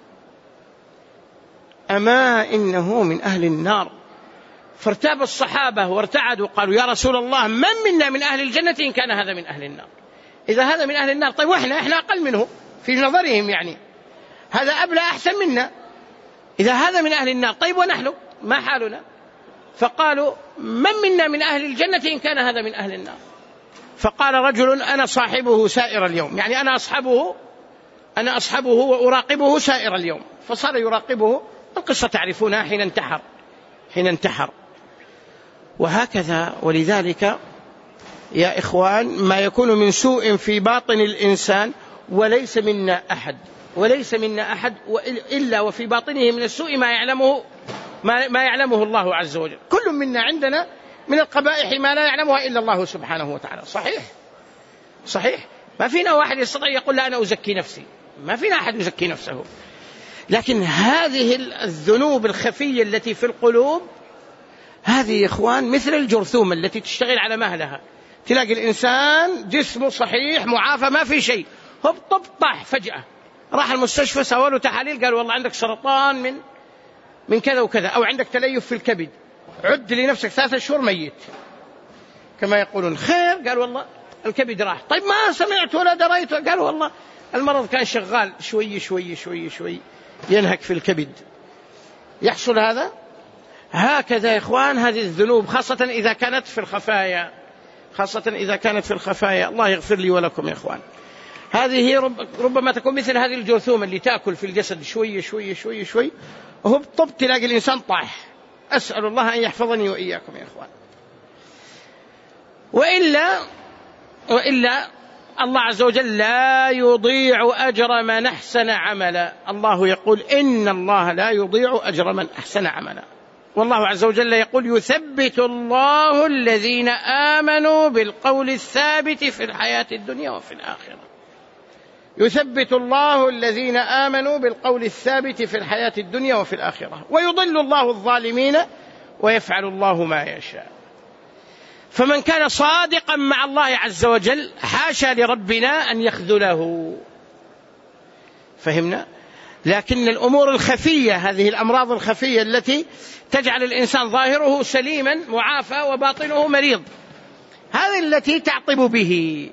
أما إنه من أهل النار. فارتاب الصحابة وارتعدوا، قالوا: يا رسول الله، من منا من أهل الجنة إن كان هذا من أهل النار؟ إذا هذا من أهل النار، طيب وإحنا إحنا أقل منه في نظرهم، يعني هذا أبلى أحسن منا. إذا هذا من أهل النار، طيب ونحن ما حالنا؟ فقالوا: من منا من أهل الجنة إن كان هذا من أهل النار؟ فقال رجل: أنا صاحبه سائر اليوم، يعني أنا أصحبه أنا أصحبه وأراقبه سائر اليوم. فصار يراقبه، القصة تعرفونها، حين انتحر حين انتحر وهكذا. ولذلك يا إخوان، ما يكون من سوء في باطن الإنسان، وليس منا أحد وليس منا أحد إلا وفي باطنه من السوء ما يعلمه ما, ما يعلمه الله عز وجل. كل منا عندنا من القبائح ما لا يعلمها إلا الله سبحانه وتعالى. صحيح صحيح ما فينا واحد يستطيع يقول: لا أنا أزكي نفسي، ما فينا أحد يزكي نفسه. لكن هذه الذنوب الخفية التي في القلوب، هذه يا إخوان مثل الجرثومة التي تشتغل على مهلها. تلاقي الإنسان جسمه صحيح معافى ما في شيء، هب طب طاح فجأة، راح المستشفى سووا له تحاليل، قال والله عندك سرطان من من كذا وكذا، أو عندك تليف في الكبد، عد لنفسك ثلاثة شهور ميت كما يقولون. خير، قال والله الكبد راح. طيب ما سمعت ولا دريت، قال والله المرض كان شغال شوي شوي شوي شوي ينهك في الكبد. يحصل هذا هكذا يا إخوان. هذه الذنوب خاصة إذا كانت في الخفايا، خاصة إذا كانت في الخفايا. الله يغفر لي ولكم يا إخوان. هذه رب ربما تكون مثل هذه الجرثومة اللي تأكل في الجسد شوي شوي شوي شوي، وهو بالطب تلاقي الإنسان طاح. أسأل الله أن يحفظني وإياكم يا إخوان. وإلا وإلا الله عز وجل لا يضيع أجر من أحسن عملا. الله يقول: إن الله لا يضيع أجر من أحسن عملا. والله عز وجل يقول: يثبت الله الذين آمنوا بالقول الثابت في الحياة الدنيا وفي الآخرة. يثبت الله الذين آمنوا بالقول الثابت في الحياة الدنيا وفي الآخرة ويضل الله الظالمين ويفعل الله ما يشاء. فمن كان صادقا مع الله عز وجل حاشا لربنا أن يخذله. فهمنا؟ لكن الأمور الخفية، هذه الأمراض الخفية التي تجعل الإنسان ظاهره سليما معافى وباطنه مريض، هذه التي تعطب به.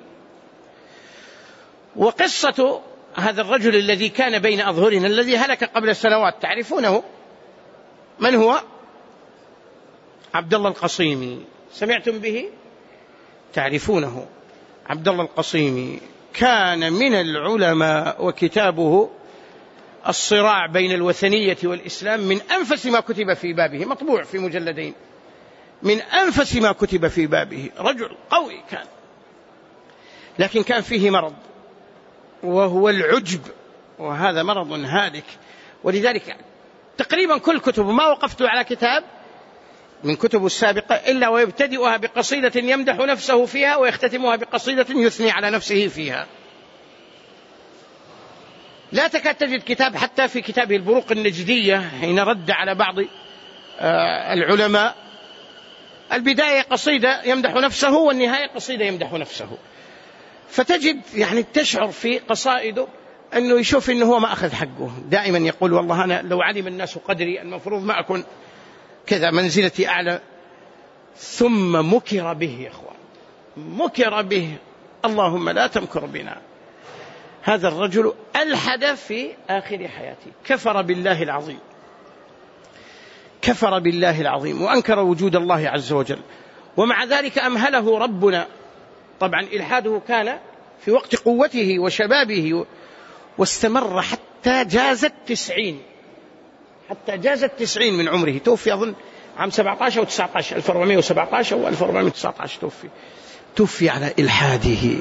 وقصة هذا الرجل الذي كان بين أظهرنا الذي هلك قبل سنوات، تعرفونه؟ من هو؟ عبد الله القصيمي. سمعتم به؟ تعرفونه؟ عبد الله القصيمي كان من العلماء، وكتابه الصراع بين الوثنية والإسلام من أنفس ما كتب في بابه، مطبوع في مجلدين، من أنفس ما كتب في بابه. رجل قوي كان، لكن كان فيه مرض وهو العجب، وهذا مرض هالك. ولذلك تقريبا كل كتب، ما وقفت على كتاب من كتب السابقة إلا ويبتدئها بقصيدة يمدح نفسه فيها ويختتمها بقصيدة يثني على نفسه فيها. لا تكاد تجد كتاب، حتى في كتابه البروق النجدية حين رد على بعض العلماء، البداية قصيدة يمدح نفسه والنهاية قصيدة يمدح نفسه. فتجد يعني تشعر في قصائده أنه يشوف أنه هو ما أخذ حقه. دائما يقول والله أنا لو علم الناس قدري المفروض ما أكون كذا، منزلتي أعلى. ثم مكر به يا أخوان، مكر به. اللهم لا تمكر بنا. هذا الرجل ألحد في آخر حياته، كفر بالله العظيم، كفر بالله العظيم وأنكر وجود الله عز وجل. ومع ذلك أمهله ربنا. طبعا إلحاده كان في وقت قوته وشبابه، واستمر حتى جاز التسعين، حتى جاز التسعين من عمره. توفي أظن عام سبعة عشر أو تسعة عشر، ألف وأربعمائة وسبعة عشر أو ألف وأربعمائة وتسعة عشر توفي. توفي على إلحاده.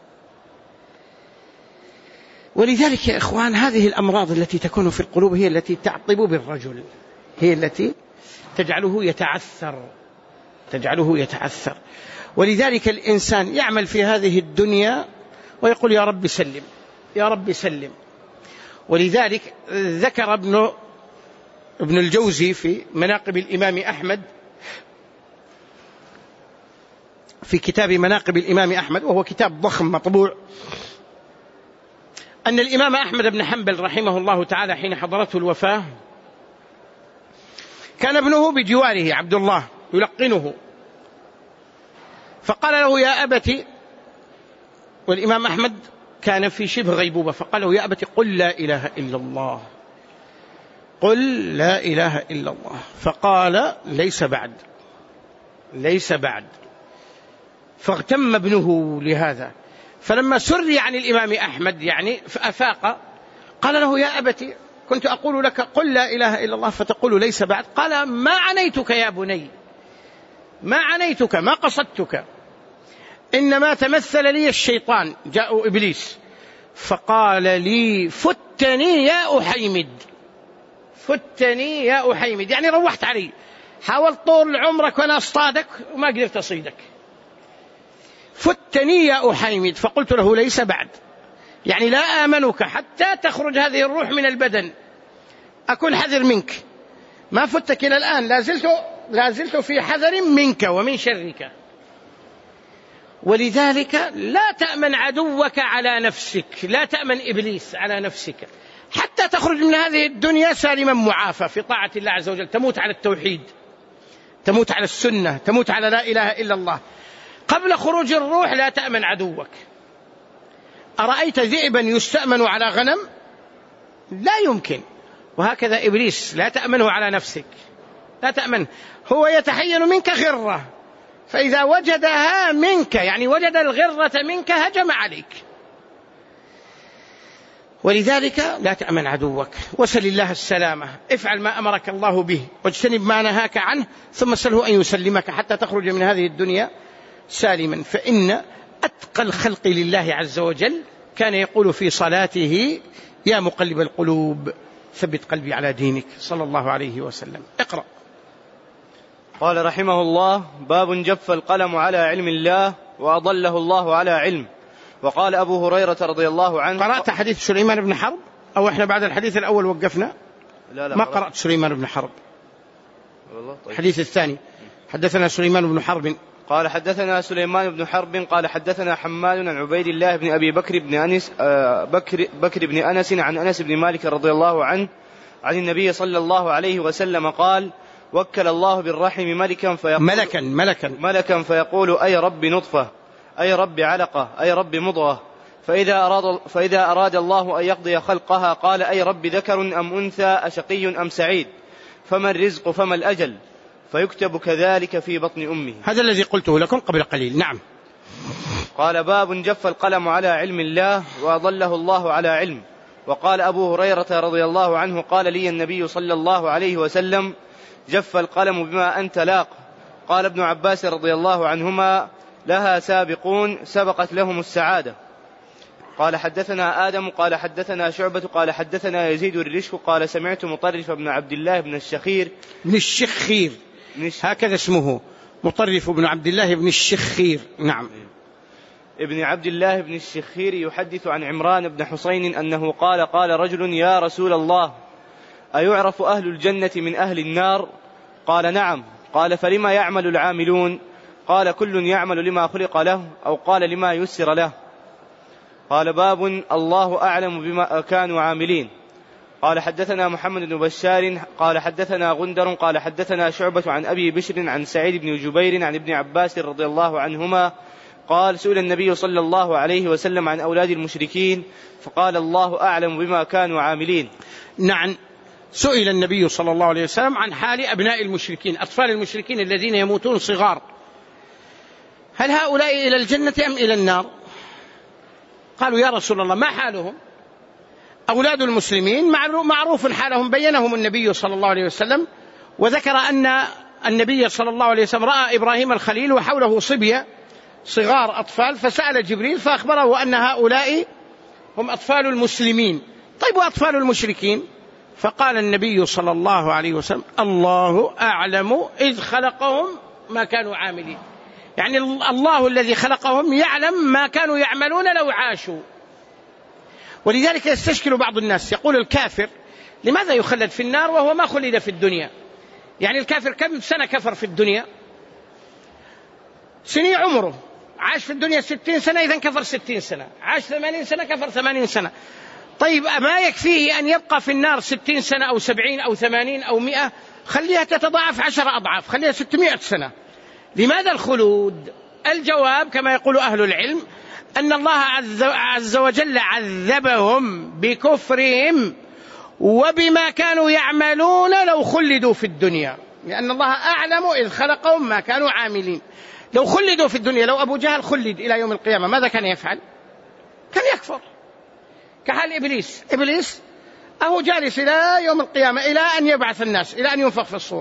ولذلك يا إخوان هذه الأمراض التي تكون في القلوب هي التي تعطب بالرجل، هي التي تجعله يتعثر، تجعله يتعثر. ولذلك الإنسان يعمل في هذه الدنيا ويقول يا رب سلم، يا رب سلم. ولذلك ذكر ابن ابن الجوزي في مناقب الإمام أحمد، في كتاب مناقب الإمام أحمد، وهو كتاب ضخم مطبوع، أن الإمام أحمد بن حنبل رحمه الله تعالى حين حضرته الوفاة كان ابنه بجواره عبد الله يلقنه، فقال له يا أبتي، والإمام أحمد كان في شبه غيبوبة، فقال له يا أبتي قل لا إله إلا الله، قل لا إله إلا الله. فقال ليس بعد، ليس بعد. فاغتم ابنه لهذا، فلما سري عن الإمام أحمد يعني فأفاق قال له يا أبتي كنت أقول لك قل لا إله إلا الله فتقول ليس بعد. قال ما عنيتك يا بني، ما عنيتك، ما قصدتك، إنما تمثل لي الشيطان، جاء إبليس فقال لي فتني يا أحيمد، فتني يا أحيمد، يعني روحت علي، حاولت طول عمرك وأنا أصطادك وما قدرت أصيدك، فتني يا أحيمد. فقلت له ليس بعد، يعني لا آمنك حتى تخرج هذه الروح من البدن، أكون حذر منك، ما فتك إلى الآن، لازلت, لازلت في حذر منك ومن شرك. ولذلك لا تأمن عدوك على نفسك، لا تأمن إبليس على نفسك حتى تخرج من هذه الدنيا سالما معافى في طاعة الله عز وجل، تموت على التوحيد، تموت على السنة، تموت على لا إله إلا الله. قبل خروج الروح لا تأمن عدوك. أرأيت ذئبا يستأمن على غنم؟ لا يمكن. وهكذا إبليس لا تأمنه على نفسك، لا تأمن، هو يتحين منك غرة، فإذا وجدها منك يعني وجد الغرة منك هجم عليك. ولذلك لا تأمن عدوك، وسل الله السلامة، افعل ما أمرك الله به واجتنب ما نهاك عنه، ثم سله أن يسلمك حتى تخرج من هذه الدنيا سالما. فإن أتقى الخلق لله عز وجل كان يقول في صلاته يا مقلب القلوب ثبت قلبي على دينك، صلى الله عليه وسلم. اقرأ. قال رحمه الله: باب جف القلم على علم الله وأضله الله على علم، وقال أبو هريرة رضي الله عنه. قرأت حديث سليمان بن حرب أو إحنا بعد الحديث الأول وقفنا؟ لا لا ما قرأت سليمان بن حرب. والله طيب. الحديث الثاني حدثنا سليمان بن حرب قال حدثنا سليمان بن حرب قال حدثنا حماد عن عبيد الله بن أبي بكر بن أنس بكر, بكر بن أنس عن أنس بن مالك رضي الله عنه عن النبي صلى الله عليه وسلم قال وكل الله بالرحم ملكا فيقول ملكا ملكا ملكا فيقول أي رب نطفة أي رب علقة أي رب مضغة فإذا أراد, فإذا أراد الله أن يقضي خلقها قال أي رب ذكر أم أنثى أشقي أم سعيد فما الرزق فما الأجل فيكتب كذلك في بطن أمه. هذا الذي قلته لكم قبل قليل. نعم. قال باب جف القلم على علم الله وأضله الله على علم. وقال أبو هريرة رضي الله عنه قال لي النبي صلى الله عليه وسلم جف القلم بما أنت لاق. قال ابن عباس رضي الله عنهما لها سابقون سبقت لهم السعادة. قال حدثنا آدم قال حدثنا شعبة قال حدثنا يزيد الرشك قال سمعت مطرف بن عبد الله بن الشخير بن الشخير هكذا اسمه مطرف بن عبد الله بن الشخير. نعم. ابن عبد الله بن الشخير يحدث عن عمران بن حسين أنه قال قال رجل يا رسول الله أيعرف أهل الجنة من أهل النار؟ قال نعم. قال فلما يعمل العاملون؟ قال كل يعمل لما خلق له أو قال لما يسر له. قال باب الله أعلم بما كانوا عاملين. قال حدثنا محمد بن بشار قال حدثنا غندر قال حدثنا شعبة عن أبي بشر عن سعيد بن جبير عن ابن عباس رضي الله عنهما قال سئل النبي صلى الله عليه وسلم عن أولاد المشركين فقال الله أعلم بما كانوا عاملين. نعم. سئل النبي صلى الله عليه وسلم عن حال أبناء المشركين أطفال المشركين الذين يموتون صغار هل هؤلاء إلى الجنة أم إلى النار؟ قالوا يا رسول الله ما حالهم؟ أولاد المسلمين معروف حالهم بينهم النبي صلى الله عليه وسلم وذكر أن النبي صلى الله عليه وسلم رأى إبراهيم الخليل وحوله صبية صغار أطفال فسأل جبريل فأخبره أن هؤلاء هم أطفال المسلمين. طيب وأطفال المشركين؟ فقال النبي صلى الله عليه وسلم الله أعلم إذ خلقهم ما كانوا عاملين. يعني الله الذي خلقهم يعلم ما كانوا يعملون لو عاشوا. ولذلك يستشكل بعض الناس يقول الكافر لماذا يخلد في النار وهو ما خلد في الدنيا؟ يعني الكافر كم سنة كفر في الدنيا؟ سنين عمره عاش في الدنيا ستين سنة إذن كفر ستين سنة عاش ثمانين سنة كفر ثمانين سنة. طيب ما يكفيه أن يبقى في النار ستين سنة أو سبعين أو ثمانين أو مئة خليها تتضاعف عشر أضعاف خليها ستمائة سنة. لماذا الخلود؟ الجواب كما يقول أهل العلم أن الله عز وجل عذبهم بكفرهم وبما كانوا يعملون لو خلدوا في الدنيا لأن الله أعلم إذ خلقهم ما كانوا عاملين. لو خلدوا في الدنيا لو أبو جهل خلد إلى يوم القيامة ماذا كان يفعل؟ كان يكفر كحال إبليس. إبليس أهو جالس إلى يوم القيامة إلى أن يبعث الناس إلى أن ينفخ في الصور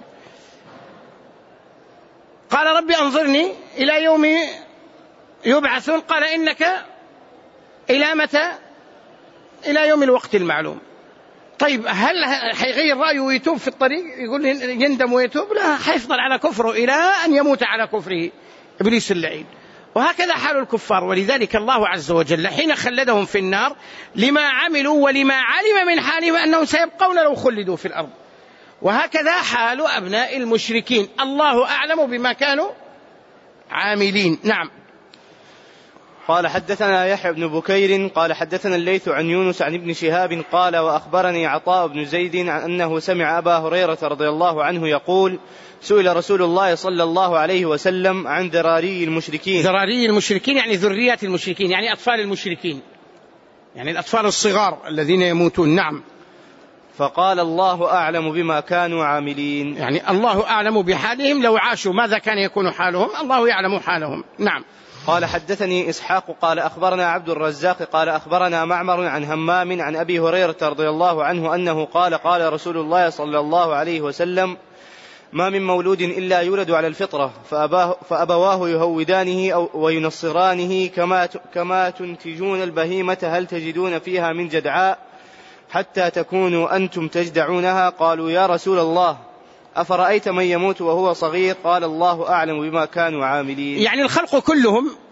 قال ربي أنظرني إلى يوم يبعثون قال إنك إلى متى؟ إلى يوم الوقت المعلوم. طيب هل حيغير رأيه ويتوب في الطريق يقول يندم ويتوب؟ لا حيفضل على كفره إلى أن يموت على كفره إبليس اللعين. وهكذا حال الكفار. ولذلك الله عز وجل حين خلدهم في النار لما عملوا ولما علم من حالهم أنهم سيبقون لو خلدوا في الأرض. وهكذا حال أبناء المشركين الله أعلم بما كانوا عاملين. نعم. قال حدثنا يحيى بن بكير قال حدثنا الليث عن يونس عن ابن شهاب قال وأخبرني عطاء بن زيد عن أنه سمع أبا هريرة رضي الله عنه يقول سئل رسول الله صلى الله عليه وسلم عن ذراري المشركين. ذراري المشركين يعني ذريات المشركين يعني أطفال المشركين يعني الأطفال الصغار الذين يموتون. نعم. فقال الله أعلم بما كانوا عاملين يعني الله أعلم بحالهم لو عاشوا ماذا كان يكون حالهم الله يعلم حالهم. نعم. قال حدثني إسحاق قال أخبرنا عبد الرزاق قال أخبرنا معمر عن همام عن أبي هريرة رضي الله عنه أنه قال قال رسول الله صلى الله عليه وسلم ما من مولود إلا يولد على الفطرة فأباه فأبواه يهودانه أو وينصرانه كما كما تنتجون البهيمة هل تجدون فيها من جدعاء حتى تكونوا أنتم تجدعونها. قالوا يا رسول الله أفرأيت من يموت وهو صغير؟ قال الله أعلم بما كانوا عاملين. يعني الخلق كلهم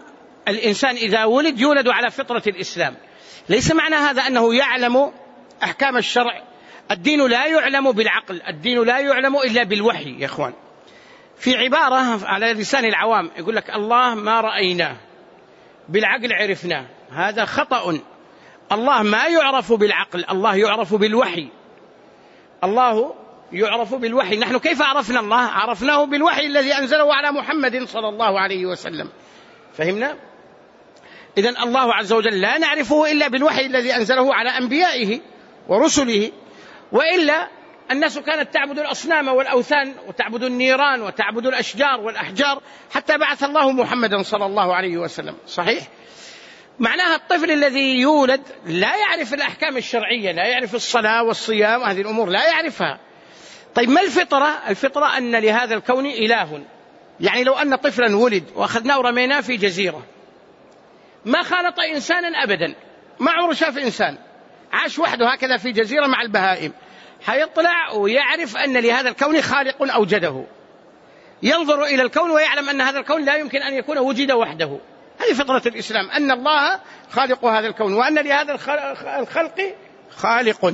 الإنسان إذا ولد يولد على فطرة الإسلام، ليس معنى هذا أنه يعلم أحكام الشرع. الدين لا يعلم بالعقل، الدين لا يعلم إلا بالوحي يا إخوان. في عبارة على لسان العوام يقول لك الله ما رأيناه بالعقل عرفناه، هذا خطأ. الله ما يعرف بالعقل، الله يعرف بالوحي. الله يعرف بالوحي. نحن كيف عرفنا الله؟ عرفناه بالوحي الذي أنزله على محمد صلى الله عليه وسلم. فهمنا؟ إذن الله عز وجل لا نعرفه إلا بالوحي الذي أنزله على أنبيائه ورسله، وإلا الناس كانت تعبد الأصنام والأوثان وتعبد النيران وتعبد الأشجار والأحجار حتى بعث الله محمدا صلى الله عليه وسلم. صحيح؟ معناها الطفل الذي يولد لا يعرف الأحكام الشرعية، لا يعرف الصلاة والصيام وهذه الأمور لا يعرفها. طيب ما الفطرة؟ الفطرة أن لهذا الكون إله. يعني لو أن طفلا ولد وأخذناه ورميناه في جزيرة ما خالط إنسانا أبدا، ما عمره شاف إنسان، عاش وحده هكذا في جزيرة مع البهائم، حيطلع ويعرف أن لهذا الكون خالق أوجده، ينظر إلى الكون ويعلم أن هذا الكون لا يمكن أن يكون وجد وحده. هذه فطرة الإسلام، أن الله خالق هذا الكون وأن لهذا الخلق خالق.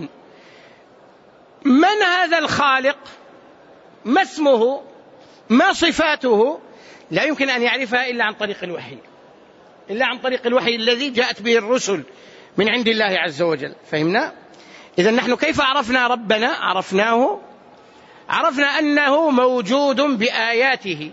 من هذا الخالق؟ ما اسمه؟ ما صفاته؟ لا يمكن أن يعرفها إلا عن طريق الوحي، إلا عن طريق الوحي الذي جاءت به الرسل من عند الله عز وجل. فهمنا؟ إذن نحن كيف عرفنا ربنا؟ عرفناه، عرفنا أنه موجود بآياته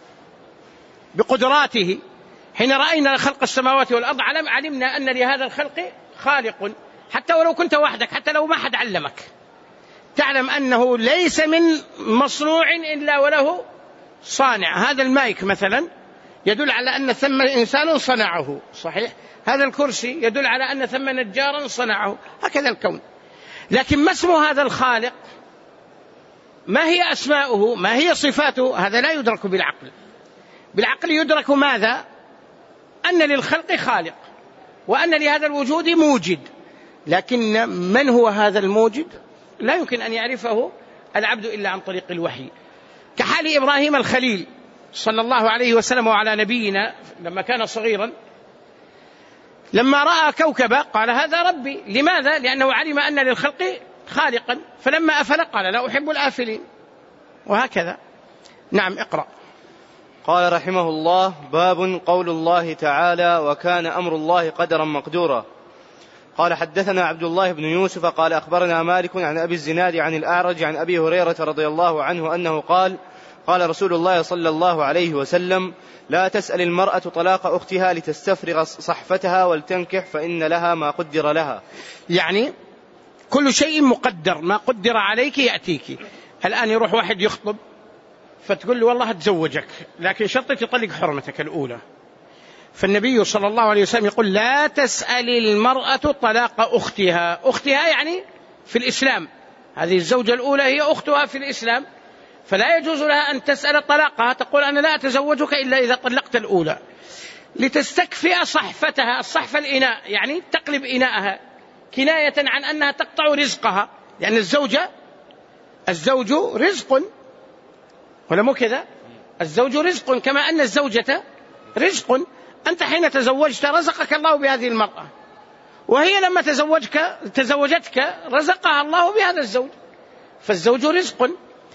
بقدراته. حين رأينا خلق السماوات والأرض علمنا أن لهذا الخلق خالق، حتى ولو كنت وحدك، حتى لو ما حد علمك، تعلم أنه ليس من مصنوع إلا وله صانع. هذا المايك مثلا يدل على أن ثم إنسان صنعه، صحيح؟ هذا الكرسي يدل على أن ثم نجارا صنعه، هكذا الكون. لكن ما اسم هذا الخالق؟ ما هي أسماؤه؟ ما هي صفاته؟ هذا لا يدرك بالعقل. بالعقل يدرك ماذا؟ أن للخلق خالق وأن لهذا الوجود موجد، لكن من هو هذا الموجد؟ لا يمكن أن يعرفه العبد إلا عن طريق الوحي. كحال إبراهيم الخليل صلى الله عليه وسلم وعلى نبينا لما كان صغيرا، لما رأى كوكبا قال هذا ربي. لماذا؟ لأنه علم أن للخلق خالقا، فلما أفل قال لا أحب الآفلين، وهكذا. نعم، اقرأ. قال رحمه الله: باب قول الله تعالى: وكان أمر الله قدرا مقدورا. قال حدثنا عبد الله بن يوسف قال أخبرنا مالك عن أبي الزناد عن الأعرج عن أبي هريرة رضي الله عنه أنه قال: قال رسول الله صلى الله عليه وسلم: لا تسأل المرأة طلاق أختها لتستفرغ صحفتها ولتنكح فإن لها ما قدر لها. يعني كل شيء مقدر، ما قدر عليك يأتيك. الآن يروح واحد يخطب فتقول له والله أتزوجك، لكن شرط تطلق حرمتك الأولى. فالنبي صلى الله عليه وسلم يقول: لا تسأل المرأة طلاق أختها. أختها يعني في الإسلام، هذه الزوجة الأولى هي أختها في الإسلام، فلا يجوز لها أن تسأل طلاقها، تقول أنا لا أتزوجك إلا إذا طلقت الأولى، لتستكفئ صحفتها. الصحف الإناء، يعني تقلب إناءها، كناية عن أنها تقطع رزقها، لأن الزوجة الزوج رزق، ولا مو كذا؟ الزوج رزق كما أن الزوجة رزق. أنت حين تزوجت رزقك الله بهذه المرأة، وهي لما تزوجك تزوجتك رزقها الله بهذا الزوج، فالزوج رزق.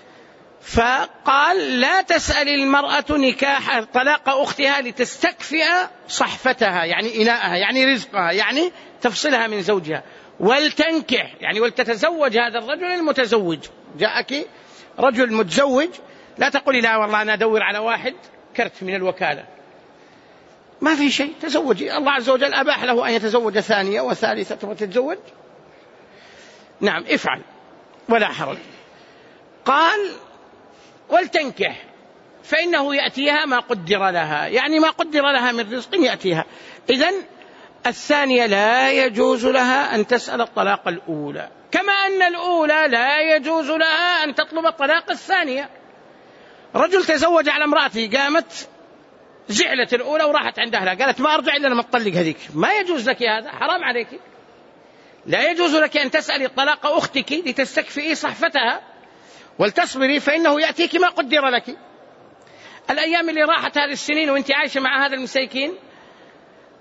فقال: لا تسأل المرأة نكاح طلاق أختها لتستكفئ صحفتها، يعني إناءها، يعني رزقها، يعني تفصلها من زوجها. ولتنكح، يعني ولتتزوج هذا الرجل المتزوج. جاءك رجل متزوج، لا تقولي لا والله أنا أدور على واحد كرت من الوكالة، ما في شيء، تزوجي. الله عز وجل أباح له أن يتزوج ثانية وثالثة وتتزوج. نعم، افعل ولا حرج. قال: ولتنكح فإنه يأتيها ما قدر لها، يعني ما قدر لها من رزق يأتيها. إذن الثانية لا يجوز لها أن تسأل الطلاق الأولى، كما أن الأولى لا يجوز لها أن تطلب الطلاق الثانية. رجل تزوج على امرأته، قامت زعلت الأولى وراحت عند أهلها، قالت ما أرجع إلا لما أطلق هذيك. ما يجوز لك هذا، حرام عليك. لا يجوز لك أن تسألي طلاق أختك لتستكفئي صحفتها ولتصبري، فإنه يأتيك ما قدر لك. الأيام اللي راحت هذه السنين وانت عايشة مع هذا المساكين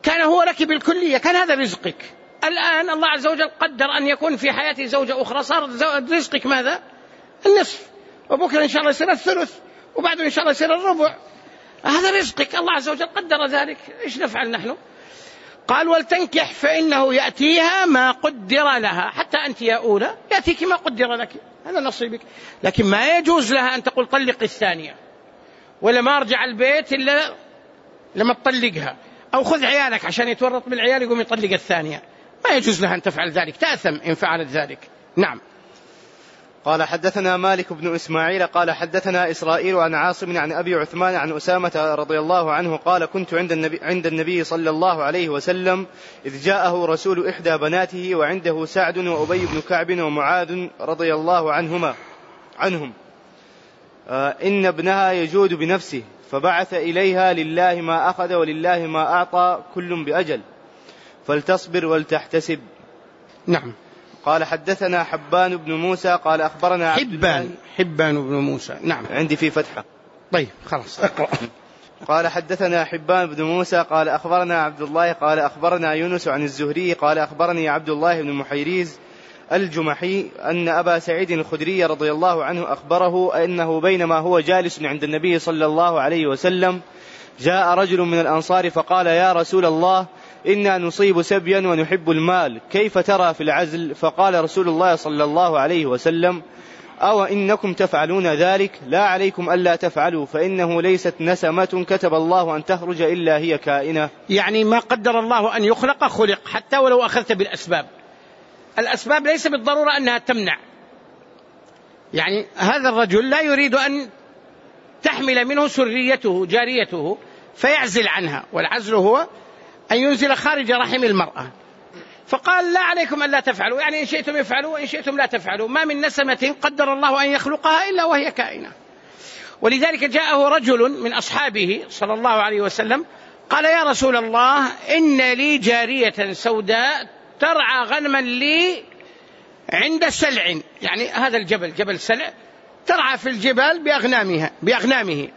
كان هو لك بالكلية، كان هذا رزقك. الآن الله عز وجل قدر أن يكون في حياته زوجة أخرى، صار رزقك ماذا؟ النصف، وبكرة إن شاء الله يصير الثلث، وبعده إن شاء الله يصير الربع. هذا رزقك، الله عز وجل قدر ذلك، إيش نفعل نحن؟ قال ولتنكح فإنه يأتيها ما قدر لها، حتى أنت يا أولى يأتيك ما قدر لك، هذا نصيبك. لكن ما يجوز لها أن تقول طلق الثانية، ولا ما أرجع البيت إلا لما تطلقها، أو خذ عيالك عشان يتورط بالعيال يقوم يطلق الثانية. ما يجوز لها أن تفعل ذلك، تأثم إن فعلت ذلك. نعم. قال حدثنا مالك بن إسماعيل قال حدثنا إسرائيل عن عاصم عن أبي عثمان عن أسامة رضي الله عنه قال كنت عند النبي, عند النبي صلى الله عليه وسلم إذ جاءه رسول إحدى بناته وعنده سعد وأبي بن كعب ومعاذ رضي الله عنهما عنهم آه إن ابنها يجود بنفسه فبعث إليها لله ما أخذ ولله ما أعطى كل بأجل فلتصبر ولتحتسب. نعم. قال حدثنا حبان بن موسى قال أخبرنا حبان حبان بن موسى. نعم عندي في فتحة. طيب خلاص اقرأ. قال حدثنا حبان بن موسى قال أخبرنا عبد الله قال أخبرنا يونس عن الزهري قال أخبرني عبد الله بن محيريز الجمحي أن أبا سعيد الخدري رضي الله عنه أخبره أنه بينما هو جالس عند النبي صلى الله عليه وسلم جاء رجل من الأنصار فقال يا رسول الله إنا نصيب سبيا ونحب المال كيف ترى في العزل؟ فقال رسول الله صلى الله عليه وسلم أو إنكم تفعلون ذلك لا عليكم ألا تفعلوا فإنه ليست نسمة كتب الله أن تخرج إلا هي كائنة. يعني ما قدر الله أن يخلق خلق، حتى ولو أخذت بالأسباب. الأسباب ليس بالضرورة أنها تمنع. يعني هذا الرجل لا يريد أن تحمل منه سريته جاريته فيعزل عنها، والعزل هو أن ينزل خارج رحم المرأة. فقال لا عليكم أن لا تفعلوا، يعني إن شئتم يفعلوا وإن شئتم لا تفعلوا، ما من نسمة قدر الله أن يخلقها إلا وهي كائنة. ولذلك جاءه رجل من أصحابه صلى الله عليه وسلم قال يا رسول الله إن لي جارية سوداء ترعى غنما لي عند سلع، يعني هذا الجبل جبل سلع، ترعى في الجبال بأغنامها بأغنامه،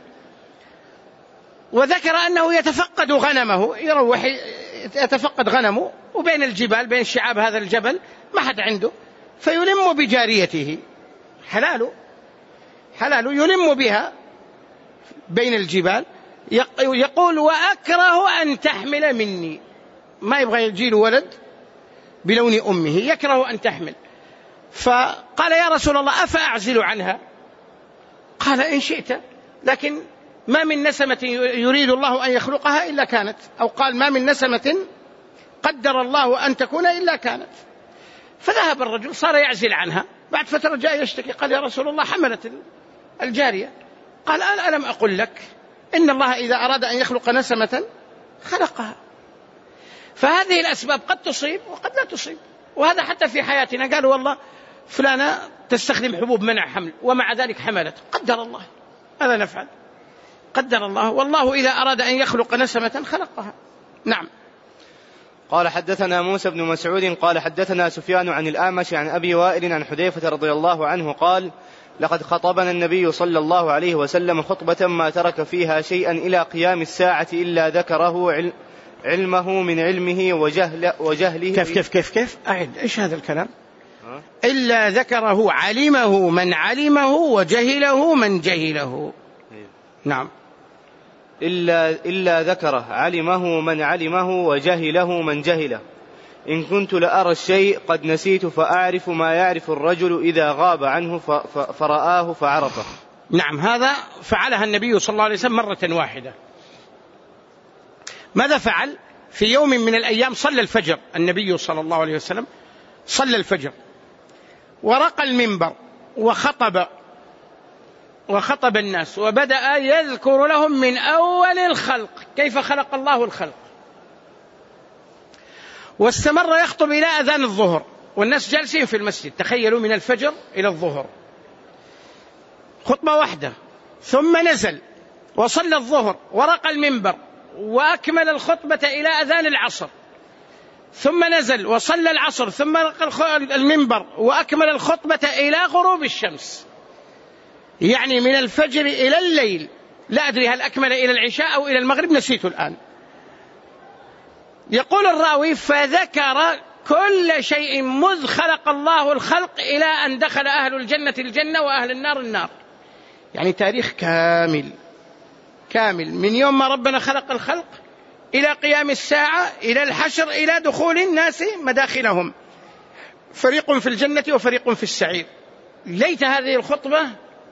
وذكر أنه يتفقد غنمه، يروح يتفقد غنمه، وبين الجبال بين شعاب هذا الجبل ما حد عنده، فيلم بجاريته حلاله حلاله يلم بها بين الجبال. يقول وأكره أن تحمل مني، ما يبغى يجيله ولد بلون أمه، يكره أن تحمل. فقال يا رسول الله أفأعزل عنها؟ قال إن شئت، لكن ما من نسمة يريد الله أن يخلقها إلا كانت، أو قال ما من نسمة قدر الله أن تكون إلا كانت. فذهب الرجل صار يعزل عنها، بعد فترة جاء يشتكي قال يا رسول الله حملت الجارية. قال أنا ألم أقل لك إن الله إذا أراد أن يخلق نسمة خلقها. فهذه الأسباب قد تصيب وقد لا تصيب، وهذا حتى في حياتنا. قالوا والله فلانة تستخدم حبوب منع حمل ومع ذلك حملت، قدر الله، هذا نفعل، قدر الله، والله إذا أراد أن يخلق نسمة خلقها. نعم. قال حدثنا موسى بن مسعود قال حدثنا سفيان عن الأعمش عن أبي وائل عن حذيفة رضي الله عنه قال لقد خطبنا النبي صلى الله عليه وسلم خطبة ما ترك فيها شيئا إلى قيام الساعة إلا ذكره علمه من علمه وجهل وجهله. كيف كيف كيف كيف أعد إيش هذا الكلام؟ إلا ذكره علمه من علمه وجهله من جهله. نعم. إلا, إلا ذكره علمه من علمه وجهله من جهله. إن كنت لأرى الشيء قد نسيت فأعرف ما يعرف الرجل إذا غاب عنه فرآه فعرفه. نعم، هذا فعلها النبي صلى الله عليه وسلم مرة واحدة. ماذا فعل؟ في يوم من الأيام صلى الفجر النبي صلى الله عليه وسلم، صلى الفجر ورقى المنبر وخطب وخطب الناس وبدأ يذكر لهم من أول الخلق كيف خلق الله الخلق، واستمر يخطب إلى أذان الظهر والناس جالسين في المسجد. تخيلوا من الفجر إلى الظهر خطبة واحدة، ثم نزل وصلى الظهر ورقى المنبر وأكمل الخطبة إلى أذان العصر، ثم نزل وصلى العصر ثم رقى المنبر وأكمل الخطبة إلى غروب الشمس. يعني من الفجر إلى الليل، لا أدري هل أكمل إلى العشاء أو إلى المغرب، نسيت الآن. يقول الراوي فذكر كل شيء مذ خلق الله الخلق إلى أن دخل أهل الجنة الجنة وأهل النار النار، يعني تاريخ كامل كامل من يوم ما ربنا خلق الخلق إلى قيام الساعة إلى الحشر إلى دخول الناس مداخلهم، فريق في الجنة وفريق في السعير. ليت هذه الخطبة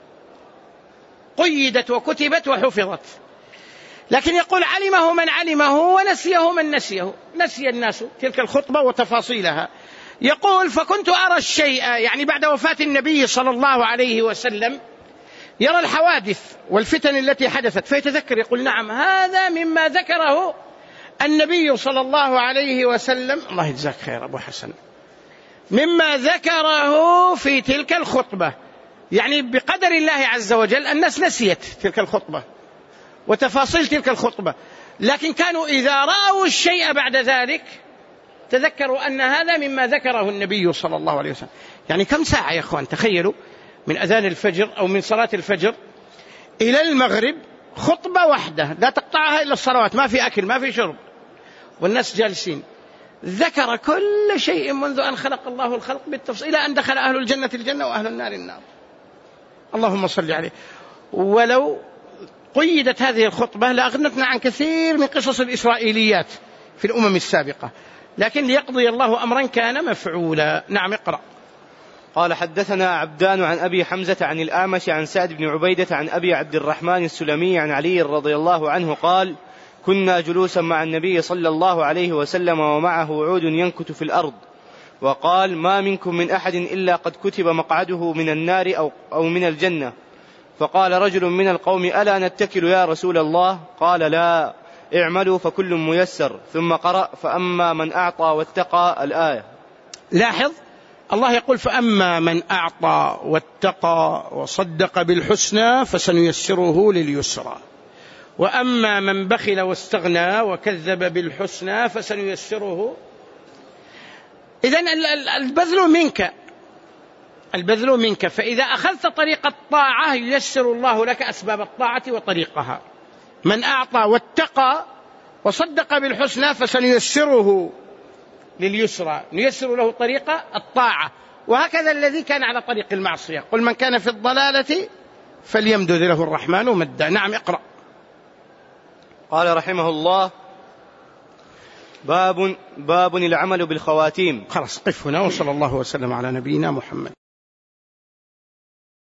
قيدت وكتبت وحفظت، لكن يقول علمه من علمه ونسيه من نسيه، نسي الناس تلك الخطبة وتفاصيلها. يقول فكنت أرى الشيء، يعني بعد وفاة النبي صلى الله عليه وسلم يرى الحوادث والفتن التي حدثت فيتذكر، يقول نعم هذا مما ذكره النبي صلى الله عليه وسلم، الله يجزاك خير أبو حسن، مما ذكره في تلك الخطبة. يعني بقدر الله عز وجل الناس نسيت تلك الخطبة وتفاصيل تلك الخطبة، لكن كانوا إذا رأوا الشيء بعد ذلك تذكروا أن هذا مما ذكره النبي صلى الله عليه وسلم. يعني كم ساعة يا أخوان، تخيلوا من أذان الفجر أو من صلاة الفجر إلى المغرب خطبة واحدة لا تقطعها إلا الصلوات، ما في أكل ما في شرب والناس جالسين، ذكر كل شيء منذ أن خلق الله الخلق بالتفصيل إلى أن دخل أهل الجنة الجنة وأهل النار النار. اللهم صل عليه. ولو قيدت هذه الخطبة لأغنتنا عن كثير من قصص الإسرائيليات في الأمم السابقة، لكن ليقضي الله أمرا كان مفعولا. نعم اقرأ. قال حدثنا عبدان عن أبي حمزة عن الأعمش عن سعد بن عبيدة عن أبي عبد الرحمن السلمي عن علي رضي الله عنه قال كنا جلوسا مع النبي صلى الله عليه وسلم ومعه عود ينكت في الأرض، وقال ما منكم من أحد إلا قد كتب مقعده من النار أو, أو من الجنة. فقال رجل من القوم ألا نتكل يا رسول الله؟ قال لا، اعملوا فكل ميسر. ثم قرأ فأما من أعطى واتقى الآية. لاحظ الله يقول فأما من أعطى واتقى وصدق بالحسنى فسنيسره لليسرى، وأما من بخل واستغنى وكذب بالحسنى فسنيسره. إذن البذل منك، البذل منك، فإذا أخذت طريق الطاعة ييسر الله لك أسباب الطاعة وطريقها. من أعطى واتقى وصدق بالحسنى فسنيسره لليسرى، نيسر له طريق الطاعة. وهكذا الذي كان على طريق المعصية، قل من كان في الضلالة فليمدد له الرحمن مدا. نعم اقرأ. قال رحمه الله باب باب العمل بالخواتيم. خلاص قف هنا، وصلى الله وسلم على نبينا محمد.